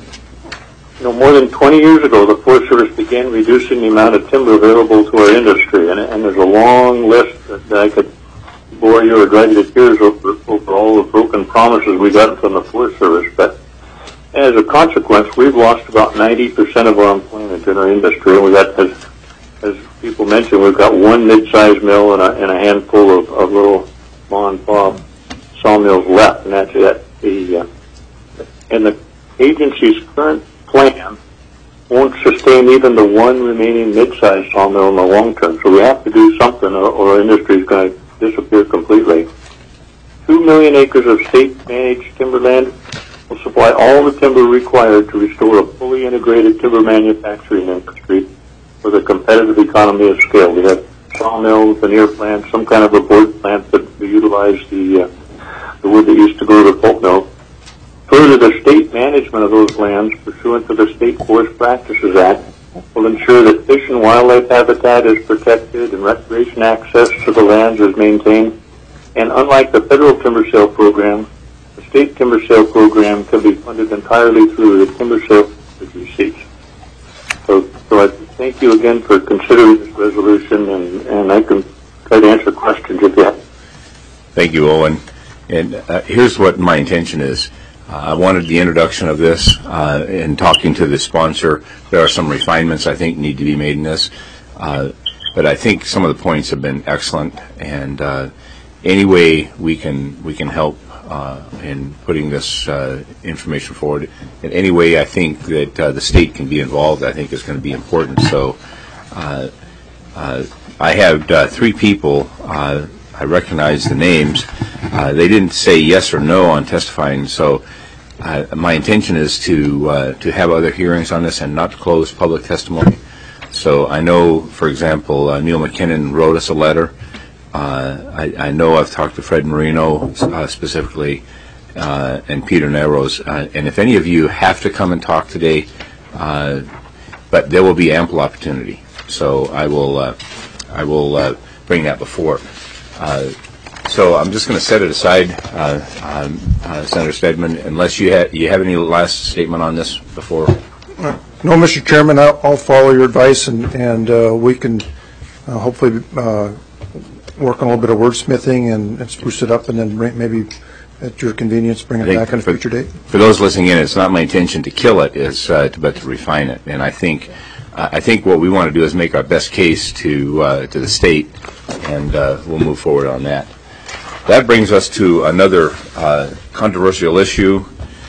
You know, more than twenty years ago, the Forest Service began reducing the amount of timber available to our industry, and, and there's a long list that, that I could bore you or drive you to tears over, over all the broken promises we got from the Forest Service. But as a consequence, we've lost about ninety percent of our employment in our industry, and we got, as, as people mentioned, we've got one mid-sized mill and a, and a handful of, of little mom and pop sawmills left, and that's it. The uh, and the agency's current plan won't sustain even the one remaining mid-sized sawmill in the long term. So we have to do something, or, or our industry is going to disappear completely. Two million acres of state-managed timberland will supply all the timber required to restore a fully integrated timber manufacturing industry with a competitive economy of scale. We have sawmills, veneer plants, some kind of a board plant that utilize the, uh, the wood that used to go to the pulp mill. Further, the state management of those lands, pursuant to the State Forest Practices Act, will ensure that fish and wildlife habitat is protected and recreation access to the lands is maintained. And unlike the federal timber sale program, the state timber sale program can be funded entirely through the timber sale receipts. So, so I thank you again for considering this resolution, and, and I can try to answer questions if you have. Thank you, Owen. And uh, here's what my intention is. Uh, I wanted the introduction of this uh, in talking to the sponsor. There are some refinements I think need to be made in this, uh, but I think some of the points have been excellent. And uh, any way we can we can help uh, in putting this uh, information forward, in any way I think that uh, the state can be involved, I think is going to be important. So uh, uh, I have uh, three people. Uh, I recognize the names. Uh, they didn't say yes or no on testifying, so uh, my intention is to uh, to have other hearings on this and not to close public testimony. So I know, for example, uh, Neil McKinnon wrote us a letter. Uh, I, I know I've talked to Fred Marino uh, specifically, uh, and Peter Narrows. Uh, and if any of you have to come and talk today, uh, but there will be ample opportunity. So I will uh, I will uh, bring that before. Uh, so I'm just going to set it aside, uh, um, uh, Senator Stedman, unless you, ha- you have any last statement on this before. No, Mister Chairman, I'll, I'll follow your advice, and, and uh, we can uh, hopefully uh, work on a little bit of wordsmithing and, and spruce it up, and then bring, maybe at your convenience bring it back on a future date. For those listening in, it's not my intention to kill it, it's, uh, to, but to refine it. And I think uh, I think what we want to do is make our best case to uh, to the state, and uh, we'll move forward on that. That brings us to another uh, controversial issue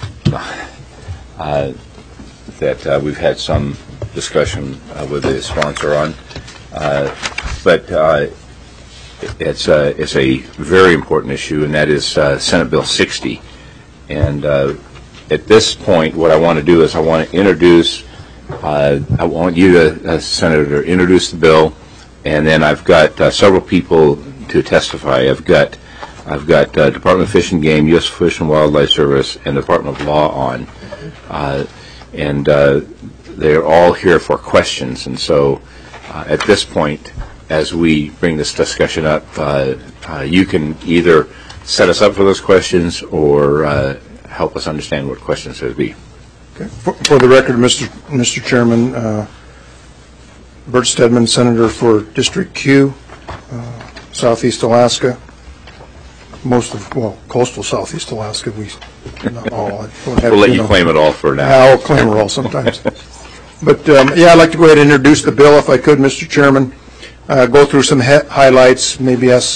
uh, that uh, we've had some discussion uh, with the sponsor on, uh, but uh, it's a it's a very important issue, and that is uh, Senate Bill sixty. And uh, at this point, what I want to do is I want to introduce. Uh, I want you to, uh, Senator, introduce the bill, and then I've got uh, several people to testify. I've got I've got uh, Department of Fish and Game, U S Fish and Wildlife Service, and Department of Law on, uh, and uh, they're all here for questions. And so, uh, at this point, as we bring this discussion up, uh, uh, you can either set us up for those questions or uh, help us understand what questions there would be. Okay. For, for the record, Mister Mister Chairman, uh, Bert Stedman, Senator for District Q, uh, Southeast Alaska, most of, well, coastal Southeast Alaska, we, not all. I don't have, we'll let you, know, claim it all for now. I'll claim it all sometimes. But, um, yeah, I'd like to go ahead and introduce the bill, if I could, Mister Chairman. Uh, go through some he- highlights, maybe ask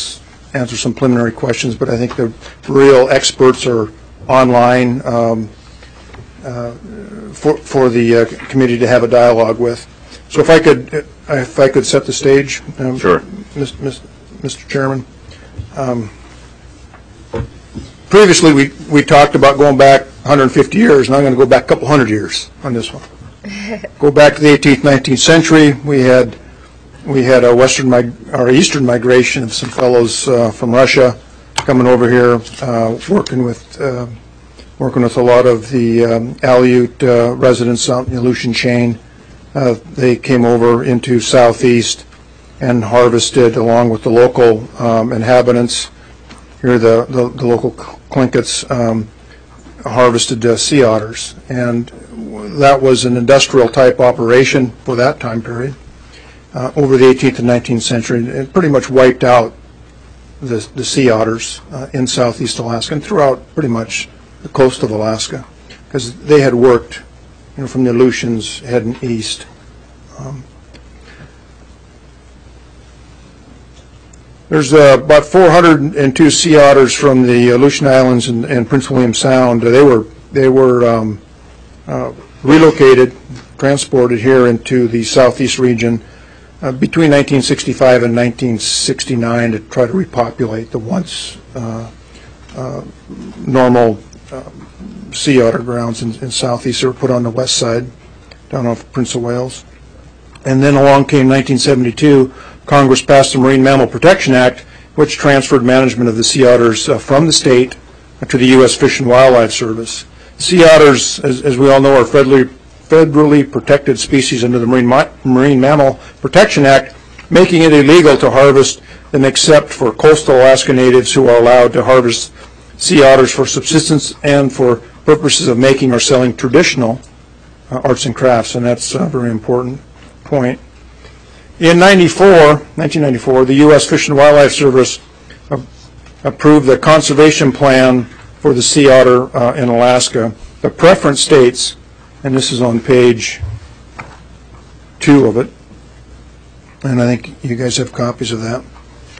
answer some preliminary questions, but I think the real experts are online um, uh, for, for the uh, committee to have a dialogue with. So if I could, if I could set the stage, um, Sure. Mister Chairman. Um, previously, we we talked about going back one hundred fifty years, and I'm going to go back a couple hundred years on this one. Go back to the eighteenth, nineteenth century. We had we had a western mig- or eastern migration of some fellows uh, from Russia coming over here, uh, working with uh, working with a lot of the um, Aleut uh, residents out in the Aleutian chain. Uh, they came over into southeast and harvested along with the local um, inhabitants. Here, the, the, the local Tlinkits um, harvested uh, sea otters, and that was an industrial type operation for that time period. Uh, over the eighteenth and nineteenth century, it pretty much wiped out the, the sea otters uh, in southeast Alaska and throughout pretty much the coast of Alaska, because they had worked, you know, from the Aleutians heading east. Um, There's uh, about four hundred two sea otters from the Aleutian Islands and, and Prince William Sound. They were they were um, uh, relocated, transported here into the southeast region uh, between nineteen sixty-five and nineteen sixty-nine to try to repopulate the once uh, uh, normal uh, sea otter grounds in, in southeast. They were put on the west side, down off Prince of Wales. And then along came nineteen seventy-two. Congress passed the Marine Mammal Protection Act, which transferred management of the sea otters uh, from the state to the U S Fish and Wildlife Service. Sea otters, as, as we all know, are federally, federally protected species under the Marine, Ma- Marine Mammal Protection Act, making it illegal to harvest them except for coastal Alaska natives who are allowed to harvest sea otters for subsistence and for purposes of making or selling traditional uh, arts and crafts, and that's a very important point. In nineteen ninety-four, the U S Fish and Wildlife Service uh, approved the conservation plan for the sea otter uh, in Alaska. The preference states, and this is on page two of it, and I think you guys have copies of that.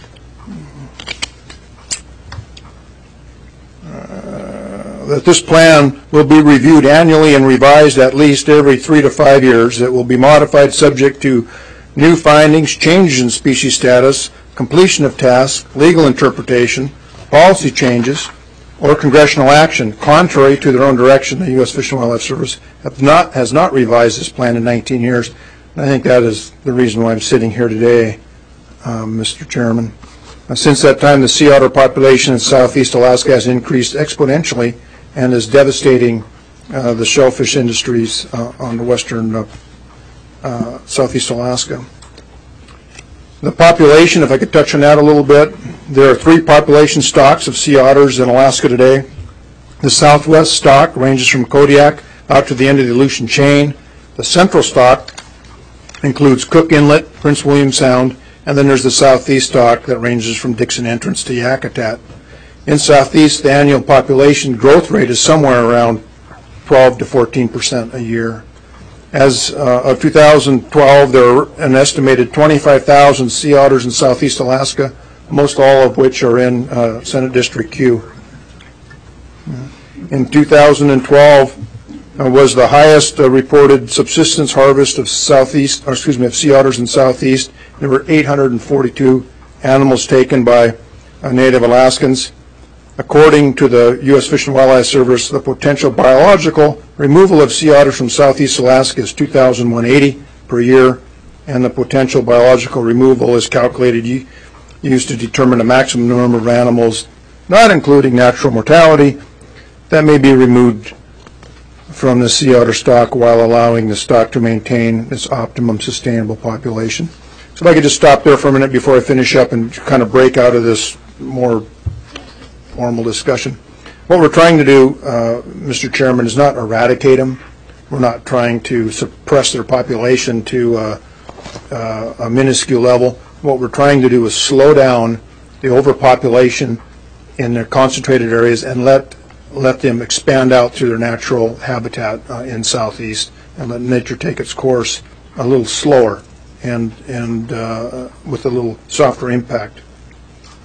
Uh, that this plan will be reviewed annually and revised at least every three to five years. It will be modified subject to new findings, changes in species status, completion of tasks, legal interpretation, policy changes, or congressional action. Contrary to their own direction, the U S Fish and Wildlife Service have not, has not revised this plan in nineteen years. And I think that is the reason why I'm sitting here today, um, Mister Chairman. Uh, since that time, the sea otter population in southeast Alaska has increased exponentially and is devastating uh, the shellfish industries uh, on the western uh, Uh, southeast Alaska. The population, if I could touch on that a little bit, there are three population stocks of sea otters in Alaska today. The southwest stock ranges from Kodiak out to the end of the Aleutian chain. The central stock includes Cook Inlet, Prince William Sound, and then there's the southeast stock that ranges from Dixon Entrance to Yakutat. In southeast, the annual population growth rate is somewhere around twelve to fourteen percent a year. As uh, of two thousand twelve, there are an estimated twenty-five thousand sea otters in southeast Alaska, most all of which are in uh, Senate District Q. In two thousand twelve uh, was the highest uh, reported subsistence harvest of southeast, or excuse me, of sea otters in southeast. There were eight hundred forty-two animals taken by uh, Native Alaskans. According to the U S Fish and Wildlife Service, the potential biological removal of sea otters from southeast Alaska is two thousand one hundred eighty per year, and the potential biological removal is calculated used to determine the maximum number of animals, not including natural mortality, that may be removed from the sea otter stock while allowing the stock to maintain its optimum sustainable population. So if I could just stop there for a minute before I finish up and kind of break out of this more formal discussion. What we're trying to do, uh, Mister Chairman, is not eradicate them. We're not trying to suppress their population to uh, uh, a minuscule level. What we're trying to do is slow down the overpopulation in their concentrated areas and let let them expand out through their natural habitat uh, in southeast, and let nature take its course a little slower and and uh, with a little softer impact.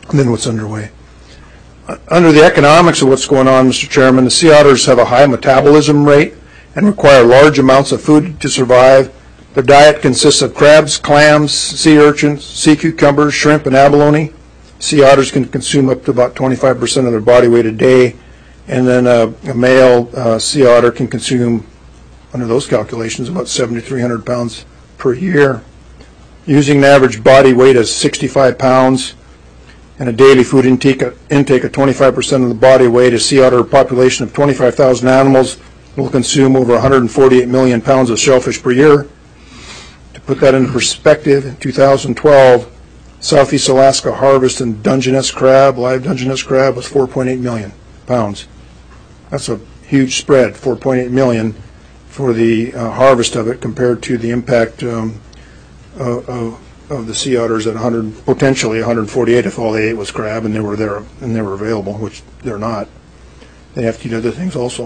than what's underway. Uh, Under the economics of what's going on, Mister Chairman, the sea otters have a high metabolism rate and require large amounts of food to survive. Their diet consists of crabs, clams, sea urchins, sea cucumbers, shrimp, and abalone. Sea otters can consume up to about twenty-five percent of their body weight a day, and then uh, a male uh, sea otter can consume, under those calculations, about seven thousand three hundred pounds per year. Using an average body weight of sixty-five pounds and a daily food intake, intake of twenty-five percent of the body weight, a sea otter population of twenty-five thousand animals will consume over one hundred forty-eight million pounds of shellfish per year. To put that into perspective, in two thousand twelve, Southeast Alaska harvest in Dungeness crab, live Dungeness crab, was four point eight million pounds. That's a huge spread, four point eight million for the uh, harvest of it compared to the impact um, of, of, of the sea otters at one hundred, potentially one hundred forty-eight if all they ate was crab and they were there and they were available, which they're not. They have to eat other things also.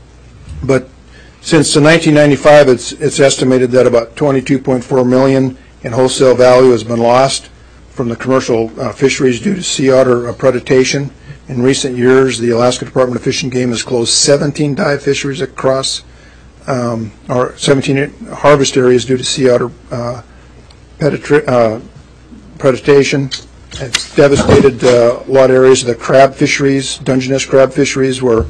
But since nineteen ninety-five, it's it's estimated that about twenty-two point four million in wholesale value has been lost from the commercial uh, fisheries due to sea otter uh, predation. In recent years, the Alaska Department of Fish and Game has closed seventeen dive fisheries across, um, or seventeen harvest areas due to sea otter uh, pedatra- uh, predation. It's devastated uh, a lot of areas of the crab fisheries, Dungeness crab fisheries, where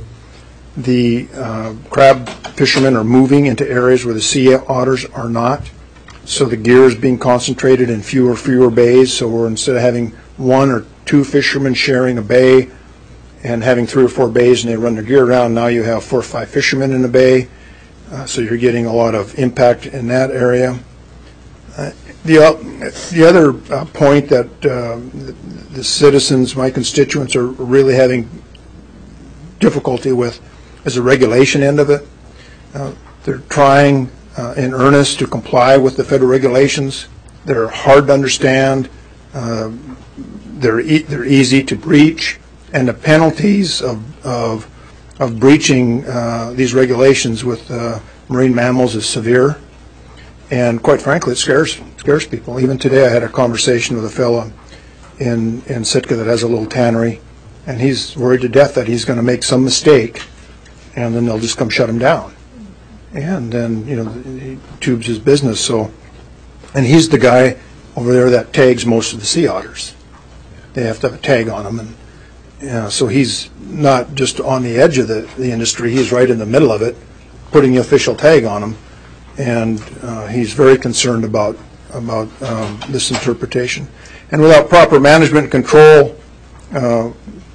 the uh, crab fishermen are moving into areas where the sea otters are not. So the gear is being concentrated in fewer fewer bays. So we're, instead of having one or two fishermen sharing a bay and having three or four bays and they run their gear around, now you have four or five fishermen in the bay. Uh, so you're getting a lot of impact in that area. Uh, the, uh, the other uh, point that uh, the, the citizens, my constituents, are really having difficulty with is the regulation end of it. Uh, they're trying uh, in earnest to comply with the federal regulations. They're hard to understand. Uh, they're e- they're easy to breach, and the penalties of of, of breaching uh, these regulations with uh, marine mammals is severe. And quite frankly, it scares scares people. Even today, I had a conversation with a fellow in in Sitka that has a little tannery, and he's worried to death that he's going to make some mistake, and then they'll just come shut him down. And then, you know, he tubes his business. So, and he's the guy over there that tags most of the sea otters. They have to have a tag on them, and you know, so he's not just on the edge of the, the industry. He's right in the middle of it, putting the official tag on them. And uh, he's very concerned about about um, this interpretation. And without proper management and control, uh,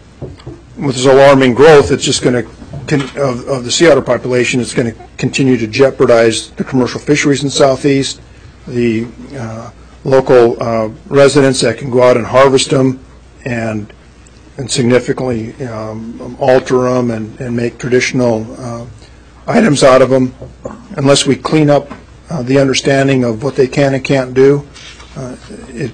with this alarming growth, it's just going to of, of the sea otter population. It's going to continue to jeopardize the commercial fisheries in the Southeast, the uh, local uh, residents that can go out and harvest them and and significantly um, alter them and, and make traditional uh, items out of them. Unless we clean up uh, the understanding of what they can and can't do, uh, it,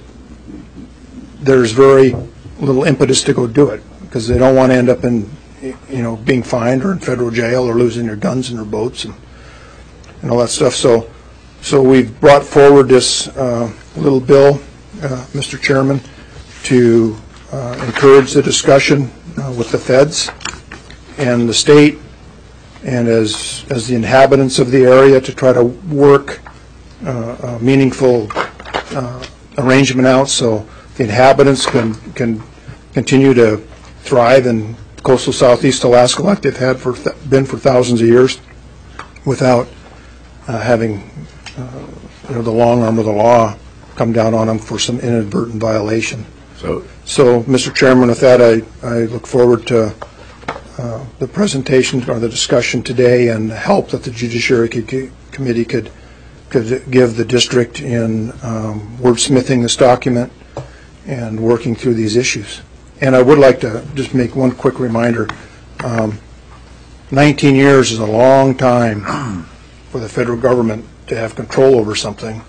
there's very little impetus to go do it, because they don't want to end up in, you know, being fined or in federal jail or losing their guns and their boats and, and all that stuff. So, so we've brought forward this uh, little bill, uh, Mister Chairman, to uh, encourage the discussion uh, with the feds and the state, and as as the inhabitants of the area, to try to work uh, a meaningful uh, arrangement out so the inhabitants can can continue to thrive in coastal Southeast Alaska like they've had for th- been for thousands of years, without uh, having uh, you know, the long arm of the law come down on them for some inadvertent violation. So, so Mister Chairman, with that, I, I look forward to Uh, the presentation or the discussion today, and the help that the Judiciary could, Committee could could give the district in um, wordsmithing this document and working through these issues. And I would like to just make one quick reminder. Um, nineteen years is a long time for the federal government to have control over something,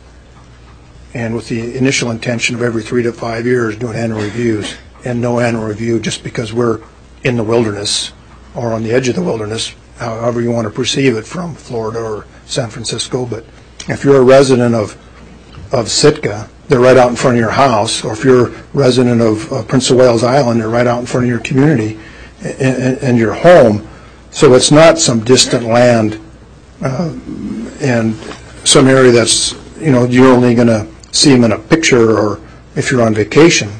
and with the initial intention of every three to five years doing annual reviews, and no annual review just because we're in the wilderness or on the edge of the wilderness, however you want to perceive it, from Florida or San Francisco. But if you're a resident of of Sitka they're right out in front of your house, or if you're a resident of uh, Prince of Wales Island, they're right out in front of your community and, and, and your home. So it's not some distant land uh, and some area that's, you know, you're only going to see them in a picture or if you're on vacation.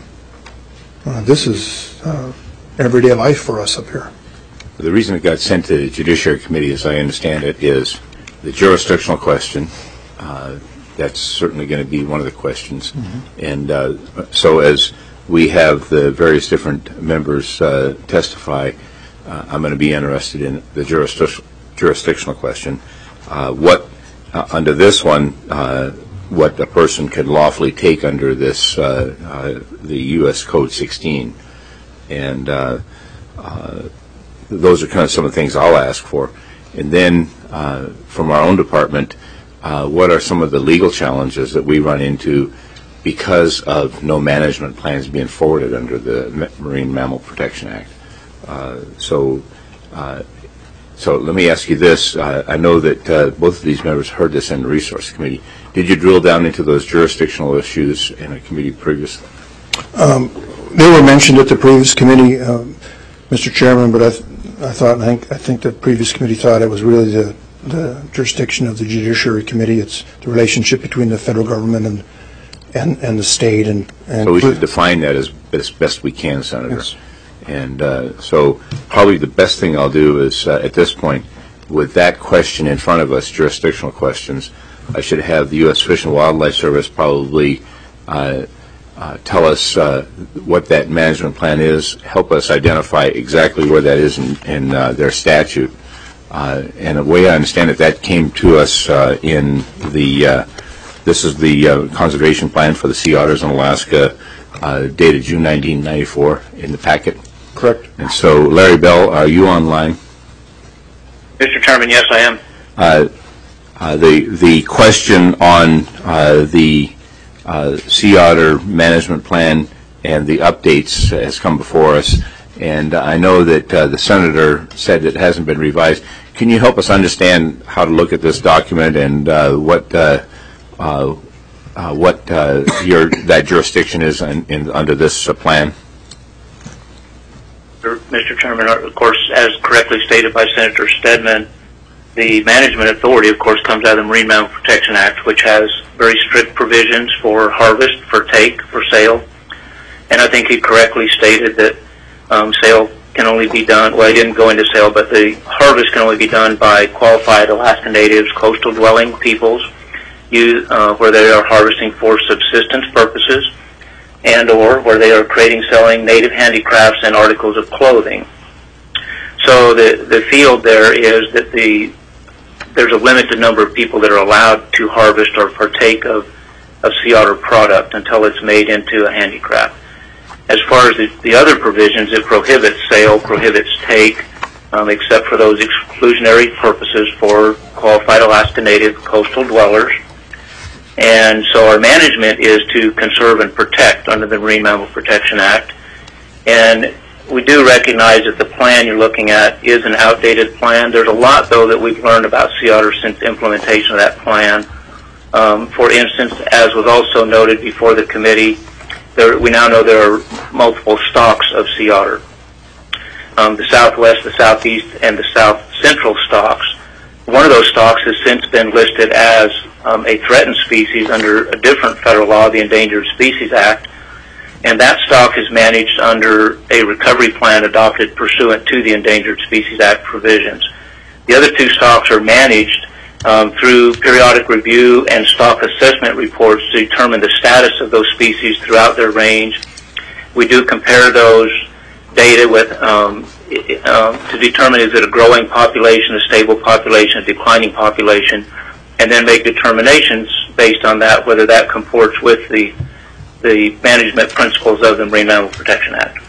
Uh, this is uh, everyday life for us up here. The reason it got sent to the Judiciary Committee, as I understand it, is the jurisdictional question. Uh, that's certainly going to be one of the questions. Mm-hmm. And uh, so as we have the various different members uh, testify, uh, I'm going to be interested in the jurisdic- jurisdictional question. Uh, what, uh, under this one, uh, what a person could lawfully take under this, uh, uh, the U S Code sixteen. And uh, uh, those are kind of some of the things I'll ask for. And then uh, from our own department, uh, what are some of the legal challenges that we run into because of no management plans being forwarded under the Marine Mammal Protection Act? Uh, so uh, so let me ask you this. Uh, I know that uh, both of these members heard this in the Resource Committee. Did you drill down into those jurisdictional issues in a committee previously? Um, they were mentioned at the previous committee, uh, Mister Chairman, but I, th- I thought, I think, I think the previous committee thought it was really the, the jurisdiction of the Judiciary Committee. It's the relationship between the federal government and and, and the state. And, and so we should define that as, as best we can, Senator. Yes. And uh, so probably the best thing I'll do is, uh, at this point, with that question in front of us, jurisdictional questions, I should have the U S Fish and Wildlife Service probably uh, uh, tell us uh, what that management plan is, help us identify exactly where that is in, in uh, their statute. Uh, and the way I understand it, that came to us uh, in the, uh, this is the uh, conservation plan for the sea otters in Alaska, uh, dated June nineteen ninety-four in the packet. Correct. And so, Larry Bell, are you online? Mister Chairman, yes, I am. Uh, uh, the the question on uh, the uh, sea otter management plan and the updates has come before us, and I know that uh, the senator said it hasn't been revised. Can you help us understand how to look at this document and uh, what uh, uh, uh, what uh, your that jurisdiction is in, in, under this uh, plan? Mister Chairman, of course, as correctly stated by Senator Stedman, the management authority, of course, comes out of the Marine Mammal Protection Act, which has very strict provisions for harvest, for take, for sale. And I think he correctly stated that um, sale can only be done, well, he didn't go into sale, but the harvest can only be done by qualified Alaska Natives, coastal dwelling peoples, you, uh, where they are harvesting for subsistence purposes, and or where they are creating, selling native handicrafts and articles of clothing. So the the field there is that the there's a limited number of people that are allowed to harvest or partake of, of sea otter product until it's made into a handicraft. As far as the, the other provisions, it prohibits sale, prohibits take, um, except for those exclusionary purposes for qualified Alaska Native coastal dwellers. And so our management is to conserve and protect under the Marine Mammal Protection Act. And we do recognize that the plan you're looking at is an outdated plan. There's a lot, though, that we've learned about sea otter since implementation of that plan. Um, for instance, as was also noted before the committee, there, we now know there are multiple stocks of sea otter. Um, the southwest, the southeast, and the south central stocks. One of those stocks has since been listed as um, a threatened species under a different federal law, the Endangered Species Act, and that stock is managed under a recovery plan adopted pursuant to the Endangered Species Act provisions. The other two stocks are managed um, through periodic review and stock assessment reports to determine the status of those species throughout their range. We do compare those data with um, um, to determine is it a growing population, a stable population, a declining population, and then make determinations based on that whether that comports with the the management principles of the Marine Mammal Protection Act.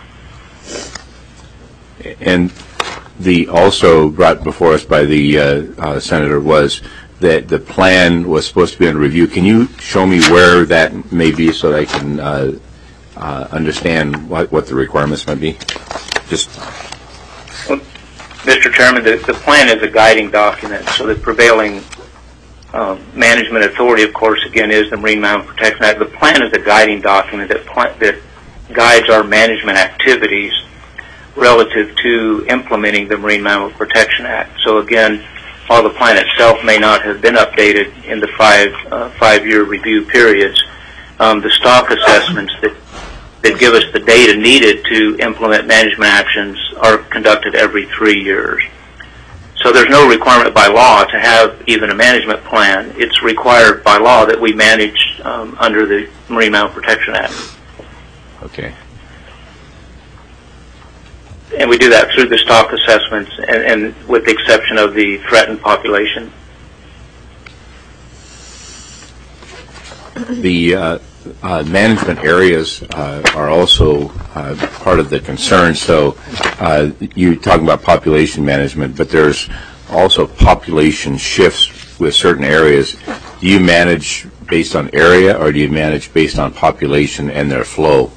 And the also brought before us by the uh, uh, senator was that the plan was supposed to be under review. Can you show me where that may be so that I can uh, uh, understand what, what the requirements might be? Just. Well, Mister Chairman, the, the plan is a guiding document, so the prevailing um, management authority, of course, again, is the Marine Mammal Protection Act. The plan is a guiding document that, pl- that guides our management activities relative to implementing the Marine Mammal Protection Act. So again, while the plan itself may not have been updated in the five uh, five-year review periods, um, the stock assessments that that give us the data needed to implement management actions are conducted every three years. So there's no requirement by law to have even a management plan. It's required by law that we manage um, under the Marine Mammal Protection Act. Okay. And we do that through the stock assessments and, and with the exception of the threatened population. The uh, uh, management areas uh, are also uh, part of the concern. So uh, you're talking about population management, but there's also population shifts with certain areas. Do you manage based on area, or do you manage based on population and their flow?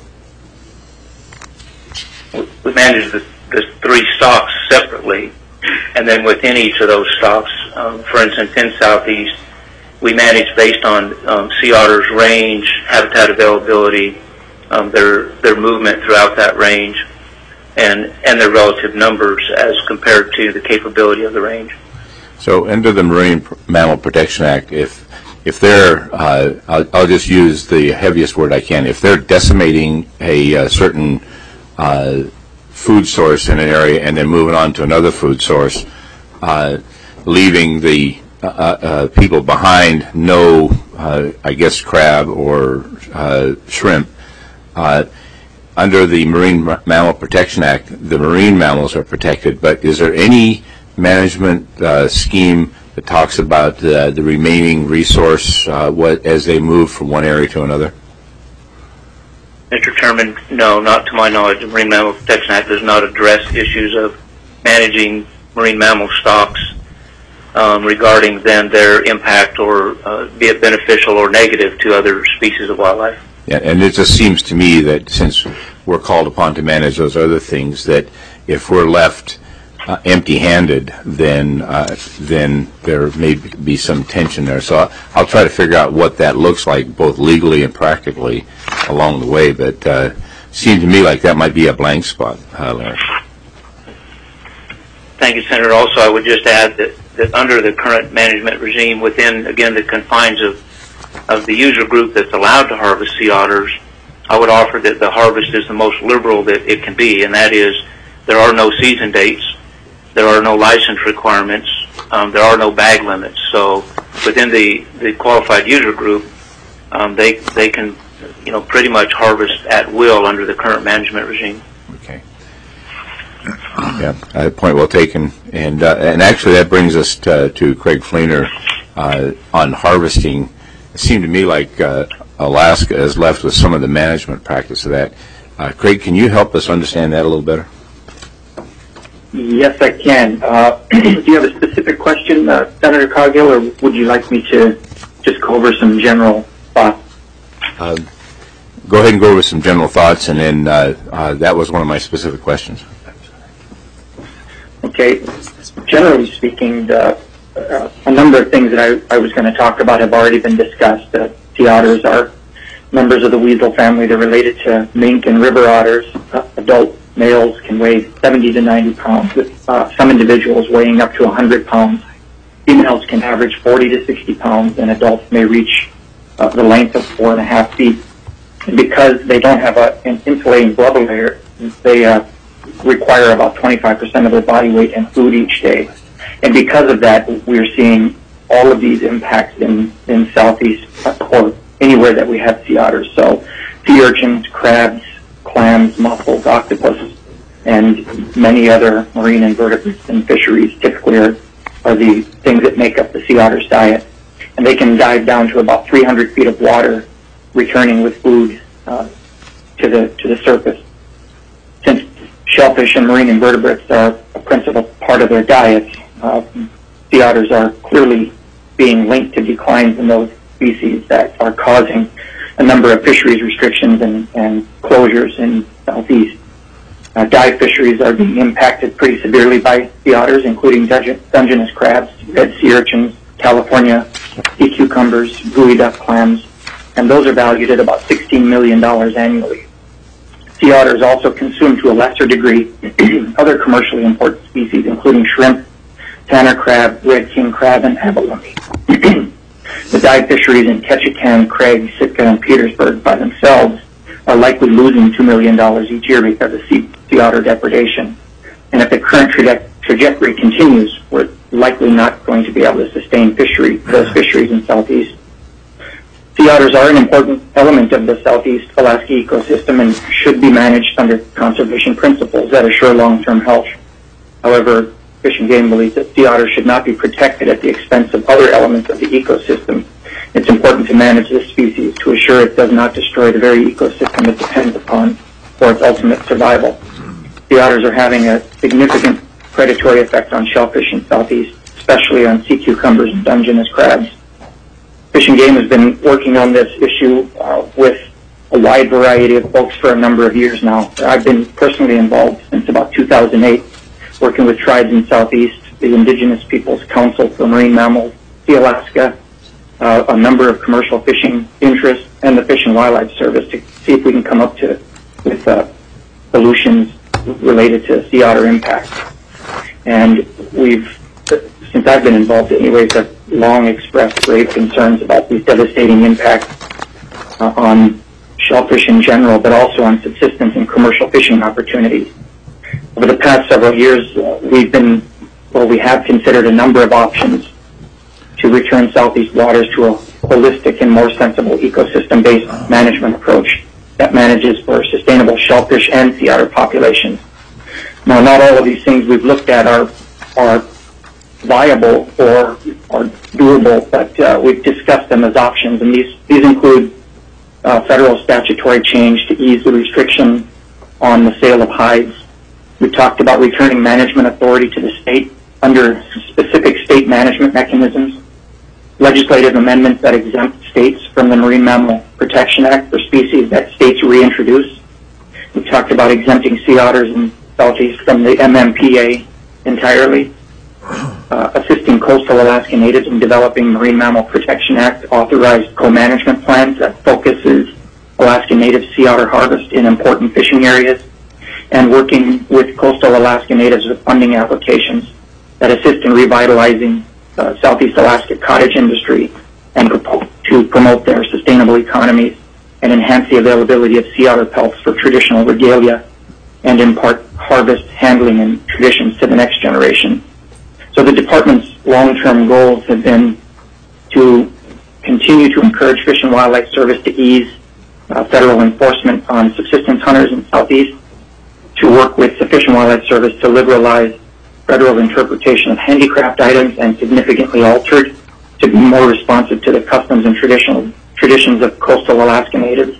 We manage the, the three stocks separately, and then within each of those stocks, um, for instance, in Southeast, we manage based on um, sea otters' range, habitat availability, um, their their movement throughout that range, and and their relative numbers as compared to the capability of the range. So under the Marine Mammal Protection Act, if if they're, uh, I'll, I'll just use the heaviest word I can, if they're decimating a, a certain uh, food source in an area and then moving on to another food source, uh, leaving the uh, uh, people behind no, uh, I guess, crab or uh, shrimp, uh, under the Marine Mammal Protection Act, the marine mammals are protected, but is there any management uh, scheme that talks about uh, the remaining resource uh, what as they move from one area to another? Mister Chairman, no, not to my knowledge. The Marine Mammal Protection Act does not address issues of managing marine mammal stocks um, regarding then their impact or uh, be it beneficial or negative to other species of wildlife. Yeah, and it just seems to me that since we're called upon to manage those other things, that if we're left uh, empty-handed, then uh, then there may be some tension there. So I'll, I'll try to figure out what that looks like, both legally and practically, along the way. But uh, it seemed to me like that might be a blank spot, uh, Larry. Thank you, Senator. Also, I would just add that, that under the current management regime, within, again, the confines of, of the user group that's allowed to harvest sea otters, I would offer that the harvest is the most liberal that it can be, and that is there are no season dates, there are no license requirements, um, there are no bag limits. So within the, the qualified user group, um, they, they can, you know, pretty much harvest at will under the current management regime. Okay. Yeah, uh, point well taken. And uh, and actually that brings us to, to Craig Fleener uh, on harvesting. It seemed to me like uh, Alaska is left with some of the management practice of that. Uh, Craig, can you help us understand that a little better? Yes, I can. Uh, do you have a specific question, uh, Senator Coghill, or would you like me to just go over some general thoughts? Uh, go ahead and go over some general thoughts, and then uh, uh, that was one of my specific questions. Okay. Generally speaking, the, uh, a number of things that I, I was going to talk about have already been discussed. Uh, sea otters are members of the weasel family. They're related to mink and river otters. Uh, adult males can weigh seventy to ninety pounds, with uh, some individuals weighing up to one hundred pounds. Females can average forty to sixty pounds, and adults may reach uh, the length of four and a half feet. And because they don't have a, an insulating blubber layer, they uh, require about twenty-five percent of their body weight in food each day. And because of that, we're seeing all of these impacts in, in Southeast or anywhere that we have sea otters. So sea urchins, crabs, clams, mussels, octopus, and many other marine invertebrates and fisheries typically are, are the things that make up the sea otter's diet. And they can dive down to about three hundred feet of water, returning with food uh, to the to the surface. Since shellfish and marine invertebrates are a principal part of their diets, uh, sea otters are clearly being linked to declines in those species that are causing a number of fisheries restrictions and, and closures in Southeast. Uh, dive fisheries are being impacted pretty severely by sea otters, including Dungeness crabs, red sea urchins, California sea cucumbers, gooey duck clams, and those are valued at about sixteen million dollars annually. Sea otters also consume to a lesser degree other commercially important species, including shrimp, tanner crab, red king crab, and abalone. The dive fisheries in Ketchikan, Craig, Sitka, and Petersburg by themselves are likely losing two million dollars each year because of sea, sea otter depredation. And if the current traje- trajectory continues, we're likely not going to be able to sustain fishery, those fisheries in Southeast. Sea otters are an important element of the Southeast Alaska ecosystem and should be managed under conservation principles that assure long-term health. However, Fish and Game believes that sea otters should not be protected at the expense of other elements of the ecosystem. It's important to manage this species to assure it does not destroy the very ecosystem it depends upon for its ultimate survival. Sea otters are having a significant predatory effect on shellfish in Southeast, especially on sea cucumbers and Dungeness crabs. Fish and Game has been working on this issue uh, with a wide variety of folks for a number of years now. I've been personally involved since about two thousand eight, working with tribes in Southeast, the Indigenous Peoples Council for Marine Mammals, Sea Alaska, uh, a number of commercial fishing interests, and the Fish and Wildlife Service to see if we can come up to with uh, solutions related to sea otter impact. And we've, since I've been involved anyways, have long expressed grave concerns about these devastating impacts uh, on shellfish in general, but also on subsistence and commercial fishing opportunities. Over the past several years, uh, we've been, well, we have considered a number of options to return Southeast waters to a holistic and more sensible ecosystem-based management approach that manages for sustainable shellfish and sea otter populations. Now, not all of these things we've looked at are are viable or are doable, but uh, we've discussed them as options, and these these include uh, federal statutory change to ease the restriction on the sale of hides. We talked about returning management authority to the state under specific state management mechanisms, legislative amendments that exempt states from the Marine Mammal Protection Act for species that states reintroduce. We talked about exempting sea otters in Southeast from the M M P A entirely, uh, assisting coastal Alaska Natives in developing Marine Mammal Protection Act authorized co-management plans that focuses Alaska Native sea otter harvest in important fishing areas, and working with coastal Alaska Natives with funding applications that assist in revitalizing uh, Southeast Alaska cottage industry and to promote their sustainable economies and enhance the availability of sea otter pelts for traditional regalia and impart harvest, handling, and traditions to the next generation. So the department's long-term goals have been to continue to encourage Fish and Wildlife Service to ease uh, federal enforcement on subsistence hunters in Southeast, to work with the Fish and Wildlife Service to liberalize federal interpretation of handicraft items and significantly altered to be more responsive to the customs and traditional traditions of coastal Alaska Natives.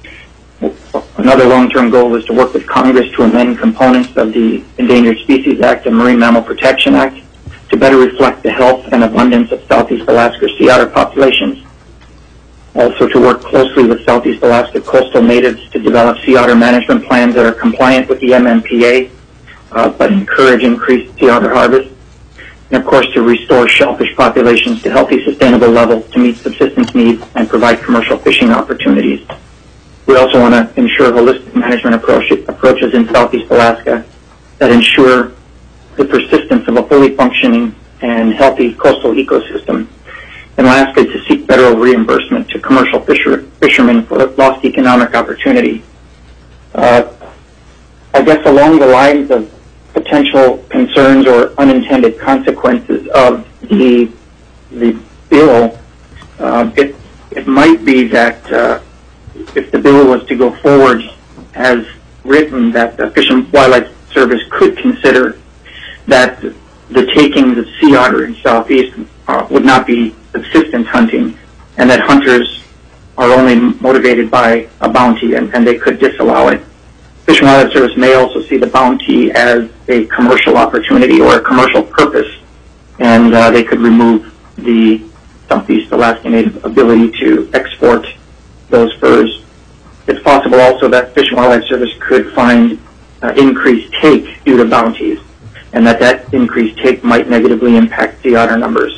Another long-term goal is to work with Congress to amend components of the Endangered Species Act and Marine Mammal Protection Act to better reflect the health and abundance of Southeast Alaska sea otter populations. Also to work closely with Southeast Alaska coastal natives to develop sea otter management plans that are compliant with the M M P A, uh, but encourage increased sea otter harvest. And of course to restore shellfish populations to healthy, sustainable levels to meet subsistence needs and provide commercial fishing opportunities. We also want to ensure holistic management approach, approaches in Southeast Alaska that ensure the persistence of a fully functioning and healthy coastal ecosystem. And lastly, to seek federal reimbursement to commercial fisher, fishermen for lost economic opportunity. Uh, I guess along the lines of potential concerns or unintended consequences of the the bill, uh, it it might be that uh, if the bill was to go forward as written, that the Fish and Wildlife Service could consider that the takings of sea otter in Southeast uh, would not be subsistence hunting, and that hunters are only motivated by a bounty, and, and they could disallow it. Fish and Wildlife Service may also see the bounty as a commercial opportunity or a commercial purpose, and uh, they could remove the Southeast Alaska Native ability to export those furs. It's possible also that Fish and Wildlife Service could find uh, increased take due to bounties, and that that increased take might negatively impact sea otter numbers.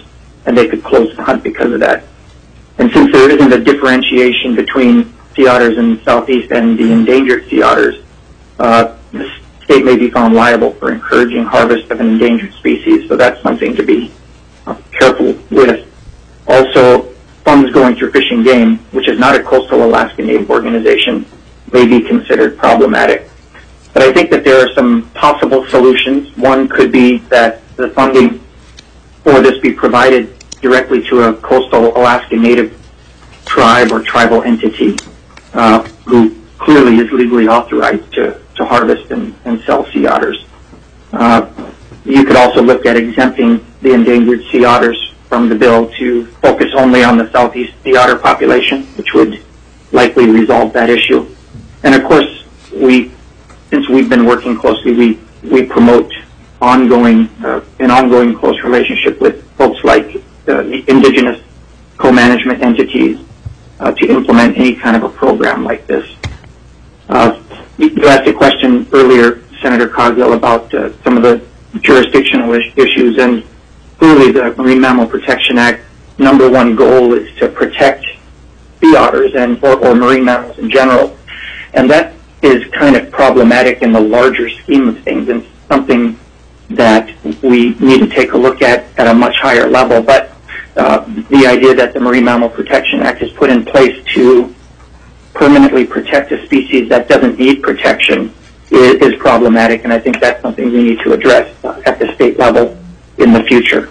and they could close the hunt because of that. And since there isn't a differentiation between sea otters in the southeast and the endangered sea otters, uh, the state may be found liable for encouraging harvest of an endangered species, so that's something to be uh, careful with. Also, funds going through Fish and Game, which is not a coastal Alaska Native organization, may be considered problematic. But I think that there are some possible solutions. One could be that the funding for this be provided directly to a coastal Alaska Native tribe or tribal entity uh, who clearly is legally authorized to, to harvest and, and sell sea otters. Uh, you could also look at exempting the endangered sea otters from the bill to focus only on the southeast sea otter population, which would likely resolve that issue. And of course, we, since we've been working closely, we, we promote ongoing, uh, an ongoing close relationship with folks like uh, the indigenous co-management entities uh, to implement any kind of a program like this. Uh, you asked a question earlier, Senator Coghill, about uh, some of the jurisdictional is- issues, and clearly the Marine Mammal Protection Act number one goal is to protect sea otters and or, or marine mammals in general. And that is kind of problematic in the larger scheme of things and something that we need to take a look at at a much higher level. But uh, the idea that the Marine Mammal Protection Act is put in place to permanently protect a species that doesn't need protection is, is problematic, and I think that's something we need to address uh, at the state level in the future.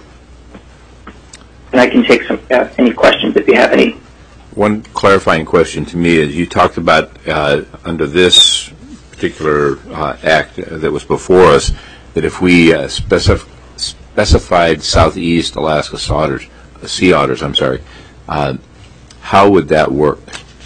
And I can take some uh, any questions if you have any. One clarifying question to me is you talked about uh, under this particular uh, act that was before us that if we uh, specif- specified southeast Alaska otters, uh, sea otters, I'm sorry, uh, how would that work?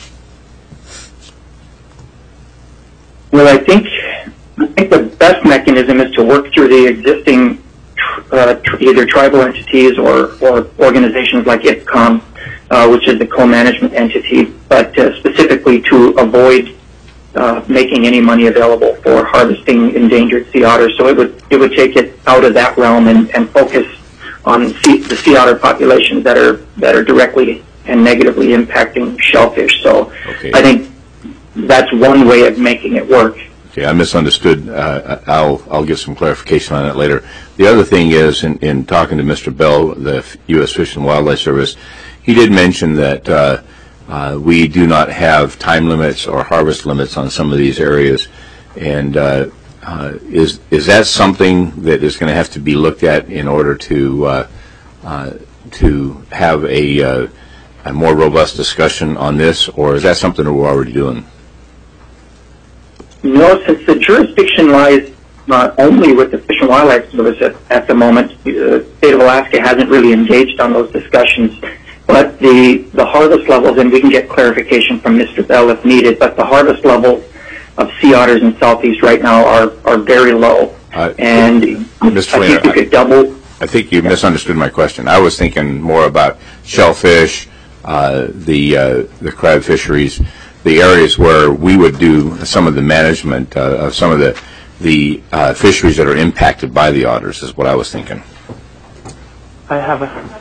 Well, I think I think the best mechanism is to work through the existing uh, tr- either tribal entities or, or organizations like I P C O M, uh, which is the co-management entity, but uh, specifically to avoid uh, making any money available for harvesting endangered sea otters. So it would it would take it out of that realm and, and focus on sea, the sea otter populations that are that are directly and negatively impacting shellfish. So Okay. I think that's one way of making it work. Okay, I misunderstood. Uh, I'll I'll get some clarification on that later. The other thing is, in, in talking to Mister Bell, the U S Fish and Wildlife Service, he did mention that uh, uh, we do not have time limits or harvest limits on some of these areas. And uh, uh, is is that something that is going to have to be looked at in order to uh, uh, to have a, uh, a more robust discussion on this, or is that something that we're already doing? No, since the jurisdiction lies not only with the Fish and Wildlife Service at, at the moment, the state of Alaska hasn't really engaged on those discussions. But the, the harvest levels, and we can get clarification from Mister Bell if needed, but the harvest levels of sea otters in Southeast right now are, are very low. Uh, and Mister I think you could double. I think you misunderstood my question. I was thinking more about shellfish, uh, the uh, the crab fisheries, the areas where we would do some of the management uh, of some of the the uh, fisheries that are impacted by the otters is what I was thinking. I have a.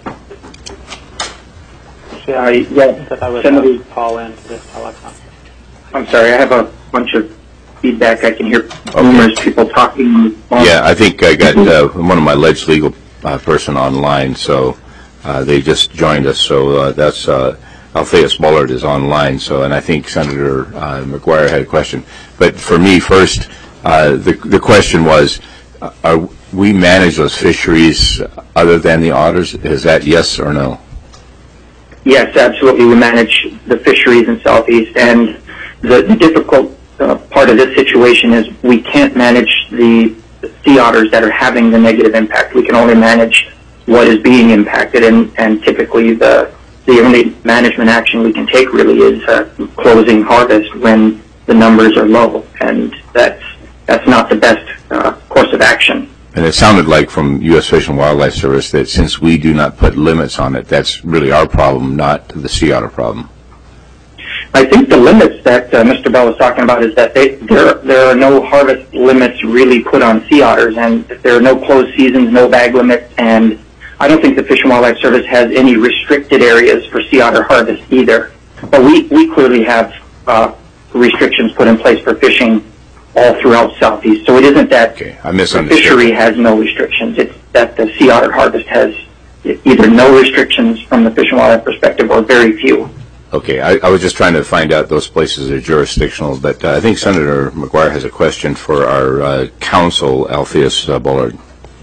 Uh, yeah, that I would Senator, call into this teleconference. I'm sorry, I have a bunch of feedback. I can hear numerous people talking on the phone. Yeah, I think I got uh, one of my ledge legal uh, person online, so uh, they just joined us. So uh, that's uh, Alpheus Bullard is online. So, and I think Senator uh, McGuire had a question. But for me, first, uh, the the question was, uh, are we manage those fisheries other than the otters? Is that yes or no? Yes, absolutely. We manage the fisheries in Southeast, and the, the difficult uh, part of this situation is we can't manage the sea otters that are having the negative impact. We can only manage what is being impacted, and, and typically the the only management action we can take really is uh, closing harvest when the numbers are low, and that's that's not the best uh, course of action. And it sounded like from U S Fish and Wildlife Service that since we do not put limits on it, that's really our problem, not the sea otter problem. I think the limits that uh, Mister Bell was talking about is that they, there there are no harvest limits really put on sea otters, and there are no closed seasons, no bag limits, and I don't think the Fish and Wildlife Service has any restricted areas for sea otter harvest either. But we, we clearly have uh, restrictions put in place for fishing all throughout Southeast. So it isn't that Okay, I the misunderstood. fishery has no restrictions. It's that the sea otter harvest has either no restrictions from the Fish and Wildlife perspective or very few. Okay, I, I was just trying to find out those places that are jurisdictional, but uh, I think Senator McGuire has a question for our uh, counsel, Alpheus uh, Bullard.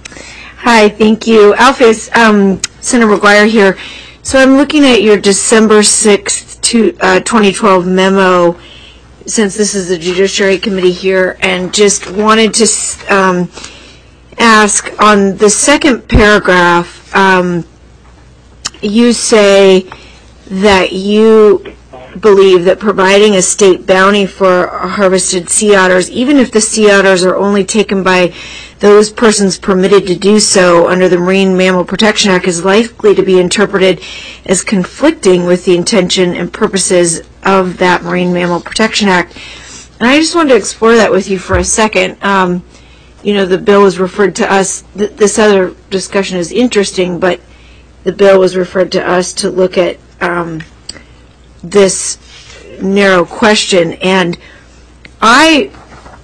Hi, thank you. Alpheus, um, Senator McGuire here. So I'm looking at your December sixth, to, uh, twenty twelve memo, since this is the Judiciary Committee here, and just wanted to um, ask on the second paragraph, um, you say that you believe that providing a state bounty for harvested sea otters, even if the sea otters are only taken by those persons permitted to do so under the Marine Mammal Protection Act, is likely to be interpreted as conflicting with the intention and purposes of that Marine Mammal Protection Act. And I just wanted to explore that with you for a second. Um, you know, the bill was referred to us, th- this other discussion is interesting, but the bill was referred to us to look at um, this narrow question. And I,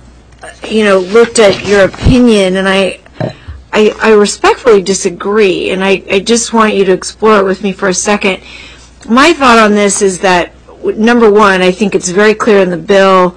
you know, looked at your opinion, and I, I, I respectfully disagree, and I, I just want you to explore it with me for a second. My thought on this is that, number one, I think it's very clear in the bill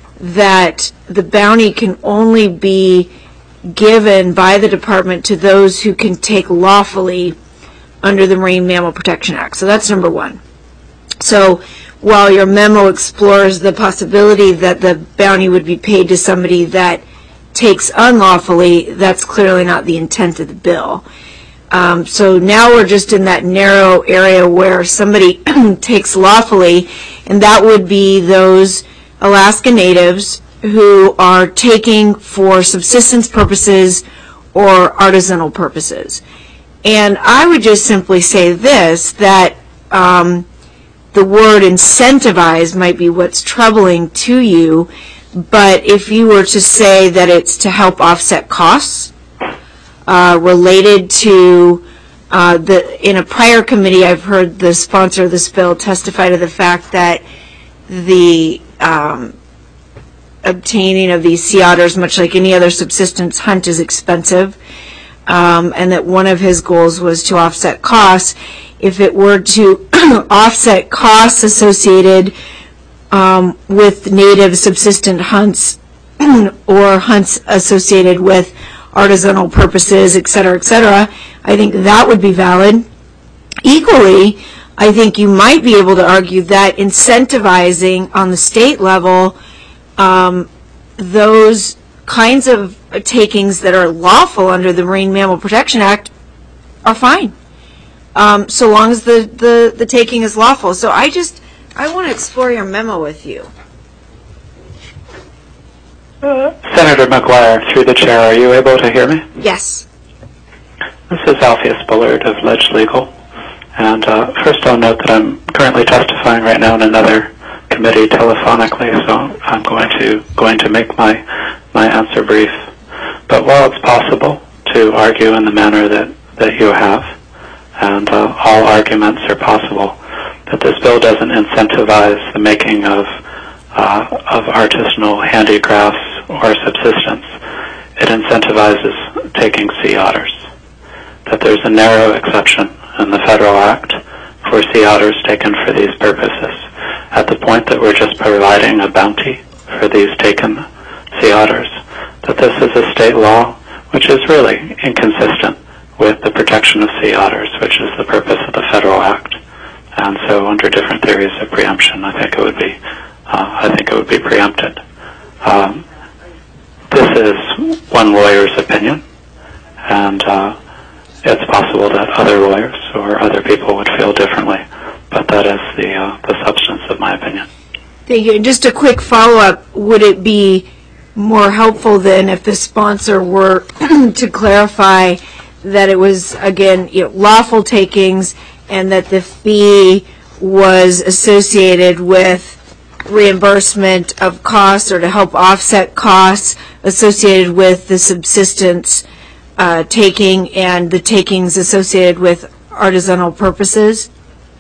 that the bounty can only be given by the department to those who can take lawfully under the Marine Mammal Protection Act. So that's number one. So while your memo explores the possibility that the bounty would be paid to somebody that takes unlawfully, that's clearly not the intent of the bill. Um, so now we're just in that narrow area where somebody takes lawfully, and that would be those Alaska Natives who are taking for subsistence purposes or artisanal purposes. And I would just simply say this, that um, the word incentivize might be what's troubling to you, but if you were to say that it's to help offset costs uh, related to uh, the, in a prior committee, I've heard the sponsor of this bill testify to the fact that the um, obtaining of these sea otters, much like any other subsistence hunt, is expensive. Um, and that one of his goals was to offset costs. If it were to offset costs associated um, with native subsistent hunts or hunts associated with artisanal purposes, et cetera, et cetera, I think that would be valid. Equally, I think you might be able to argue that incentivizing on the state level um, those kinds of takings that are lawful under the Marine Mammal Protection Act are fine, um, so long as the, the, the taking is lawful. So I just, I want to explore your memo with you. Uh, Senator McGuire, through the chair, are you able to hear me? Yes. This is Alpheus Bullard of Ledge Legal. And uh, first I'll note that I'm currently testifying right now in another committee telephonically, so I'm going to going to make my my answer brief. But while it's possible to argue in the manner that, that you have, and uh, all arguments are possible, that this bill doesn't incentivize the making of uh, of artisanal handicrafts or subsistence, it incentivizes taking sea otters. That there's a narrow exception in the Federal Act for sea otters taken for these purposes. At the point that we're just providing a bounty for these taken sea otters, that this is a state law which is really inconsistent with the protection of sea otters, which is the purpose of the Federal Act. And so under different theories of preemption, I think it would be, uh, I think it would be preempted. Um, this is one lawyer's opinion, and uh, it's possible that other lawyers or other people would feel differently, but that is the uh, the substance of my opinion. Thank you. Just a quick follow-up. Would it be more helpful then if the sponsor were to clarify that it was, again, you know, lawful takings and that the fee was associated with reimbursement of costs or to help offset costs associated with the subsistence uh, taking and the takings associated with artisanal purposes?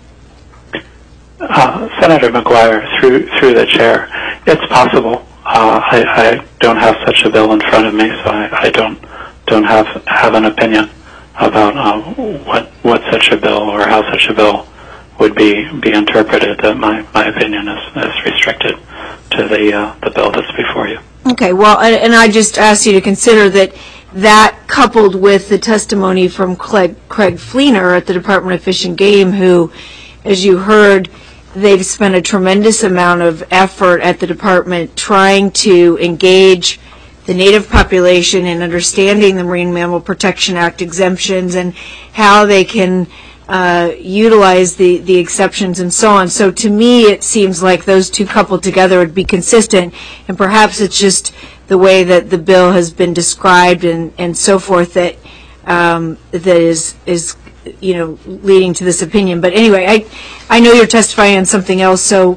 Uh, Senator McGuire, through through the chair, it's possible. Uh, I, I don't have such a bill in front of me, so I, I don't don't have have an opinion about uh, what what such a bill or how such a bill would be be interpreted. That my, my opinion is, is restricted to the uh, the bill that's before you. Okay, well, and, and I just asked you to consider that that coupled with the testimony from Craig, Craig Fleener at the Department of Fish and Game, who, as you heard, they've spent a tremendous amount of effort at the department trying to engage the native population in understanding the Marine Mammal Protection Act exemptions and how they can uh, utilize the, the exceptions and so on. So to me, it seems like those two coupled together would be consistent, and perhaps it's just the way that the bill has been described and, and so forth that um, that is is you know, leading to this opinion. But anyway, I, I know you're testifying on something else, so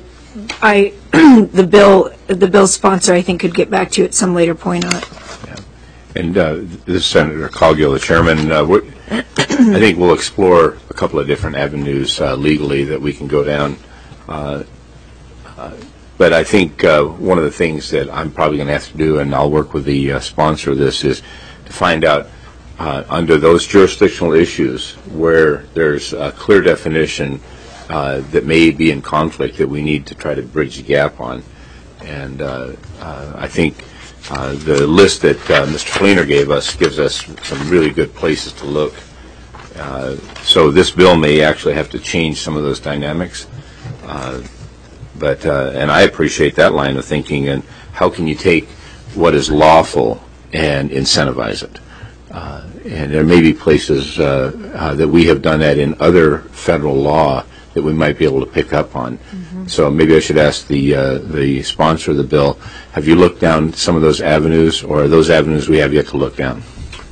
I, the bill, the bill sponsor, I think, could get back to you at some later point on it. Yeah. And uh, this is Senator Coghill, the chairman. Uh, we're, I think we'll explore a couple of different avenues uh, legally that we can go down. Uh, uh, but I think uh, one of the things that I'm probably going to have to do, and I'll work with the uh, sponsor of this, is to find out Uh, under those jurisdictional issues where there's a clear definition uh, that may be in conflict that we need to try to bridge the gap on. And uh, uh, I think uh, the list that uh, Mister Fleener gave us gives us some really good places to look. Uh, so this bill may actually have to change some of those dynamics. Uh, but uh, and I appreciate that line of thinking. And how can you take what is lawful and incentivize it? Uh, and there may be places uh, uh, that we have done that in other federal law that we might be able to pick up on. Mm-hmm. So maybe I should ask the uh, the sponsor of the bill, have you looked down some of those avenues, or are those avenues we have yet to look down?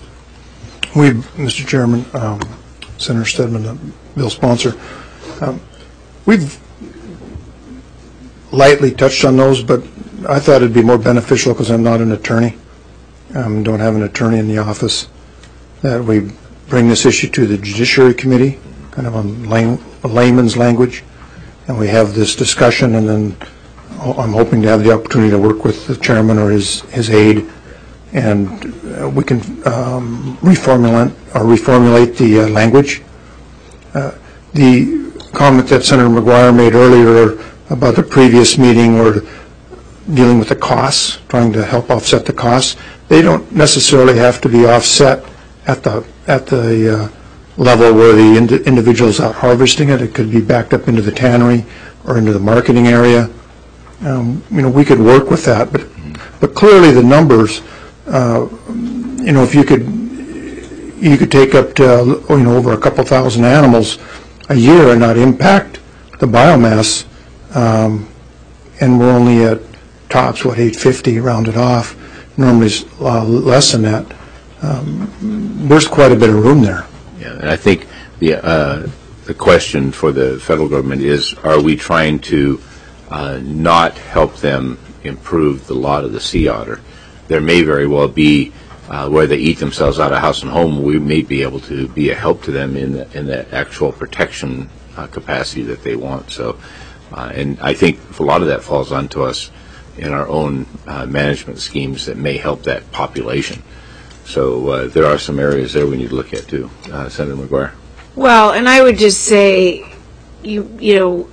We, Mister Chairman, um, Senator Stedman, the bill sponsor, um, we've lightly touched on those, but I thought it'd be more beneficial, because I'm not an attorney, um, don't have an attorney in the office, that we bring this issue to the Judiciary Committee, kind of on lay, layman's language, and we have this discussion, and then I'm hoping to have the opportunity to work with the chairman or his, his aide, and uh, we can um, reformulate or reformulate the uh, language. Uh, the comment that Senator McGuire made earlier about the previous meeting or dealing with the costs, trying to help offset the costs, they don't necessarily have to be offset at the at the uh, level where the ind individual's out harvesting it. It could be backed up into the tannery or into the marketing area. Um, you know, we could work with that, but but clearly the numbers, uh, you know, if you could you could take up to you know over a couple thousand animals a year and not impact the biomass, um, and we're only at tops what eight fifty rounded off. Normally it's uh, less than that. Um, there's quite a bit of room there. Yeah, and I think the uh, the question for the federal government is: are we trying to uh, not help them improve the lot of the sea otter? There may very well be uh, where they eat themselves out of house and home. We may be able to be a help to them in the, in the actual protection uh, capacity that they want. So, uh, and I think a lot of that falls onto us in our own uh, management schemes that may help that population. So uh, there are some areas there we need to look at too. Uh, Senator McGuire. Well, and I would just say, you you know,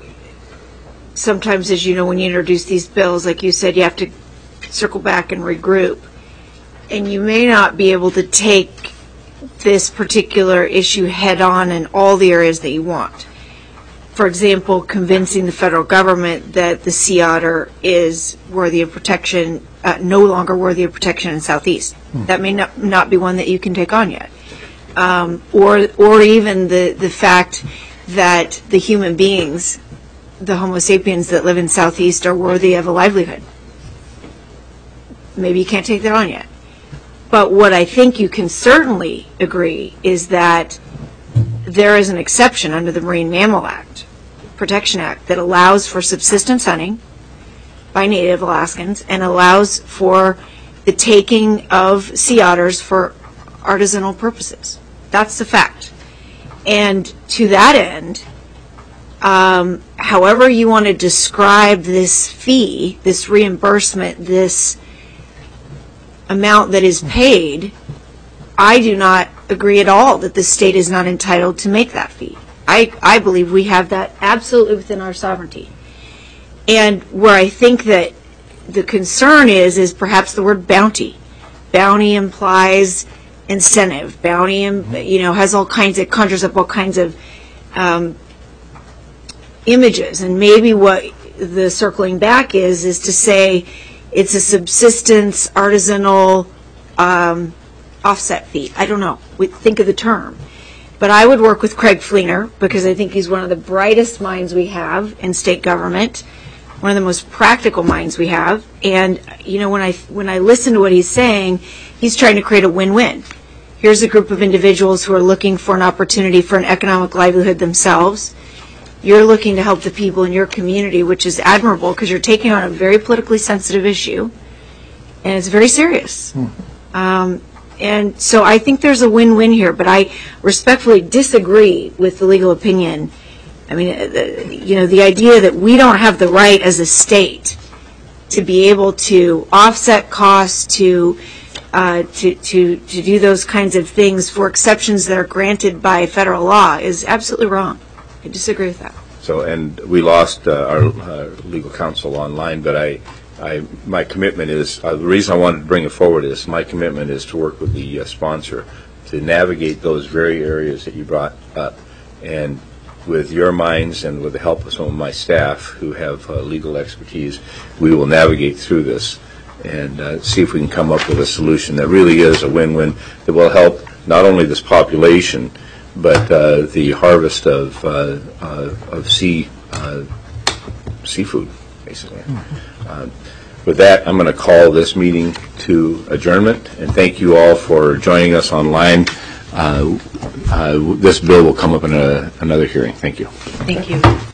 sometimes, as you know, when you introduce these bills, like you said, you have to circle back and regroup. And you may not be able to take this particular issue head on in all the areas that you want. For example, convincing the federal government that the sea otter is worthy of protection, uh, no longer worthy of protection in Southeast. Hmm. That may not, not be one that you can take on yet. Um, or or even the, the fact that the human beings, the Homo sapiens that live in Southeast, are worthy of a livelihood. Maybe you can't take that on yet. But what I think you can certainly agree is that there is an exception under the Marine Mammal Act, Protection Act, that allows for subsistence hunting by native Alaskans and allows for the taking of sea otters for artisanal purposes. That's the fact. And to that end, um, however you want to describe this fee, this reimbursement, this amount that is paid, I do not agree at all that the state is not entitled to make that fee. I, I believe we have that absolutely within our sovereignty. And where I think that the concern is, is perhaps the word bounty. Bounty implies incentive. Bounty, you know, has all kinds, it conjures up all kinds of um, images. And maybe what the circling back is, is to say it's a subsistence, artisanal um, offset fee. I don't know. We think of the term. But I would work with Craig Fleener because I think he's one of the brightest minds we have in state government, one of the most practical minds we have. And, you know, when I when I listen to what he's saying, he's trying to create a win-win. Here's a group of individuals who are looking for an opportunity for an economic livelihood themselves. You're looking to help the people in your community, which is admirable because you're taking on a very politically sensitive issue, and it's very serious. Hmm. Um, and so I think there's a win-win here, but I respectfully disagree with the legal opinion. I mean, the, you know, the idea that we don't have the right as a state to be able to offset costs, to uh, to to to do those kinds of things for exceptions that are granted by federal law is absolutely wrong. I disagree with that. So, and we lost uh, our uh, legal counsel online, but I, I, my commitment is, uh, the reason I wanted to bring it forward is my commitment is to work with the uh, sponsor to navigate those very areas that you brought up. And with your minds and with the help of some of my staff who have uh, legal expertise, we will navigate through this and uh, see if we can come up with a solution that really is a win-win that will help not only this population, but uh, the harvest of uh, uh, of sea uh, seafood, basically. Mm-hmm. Uh, with that, I'm going to call this meeting to adjournment, and thank you all for joining us online. Uh, uh, this bill will come up in a, another hearing. Thank you. Thank you.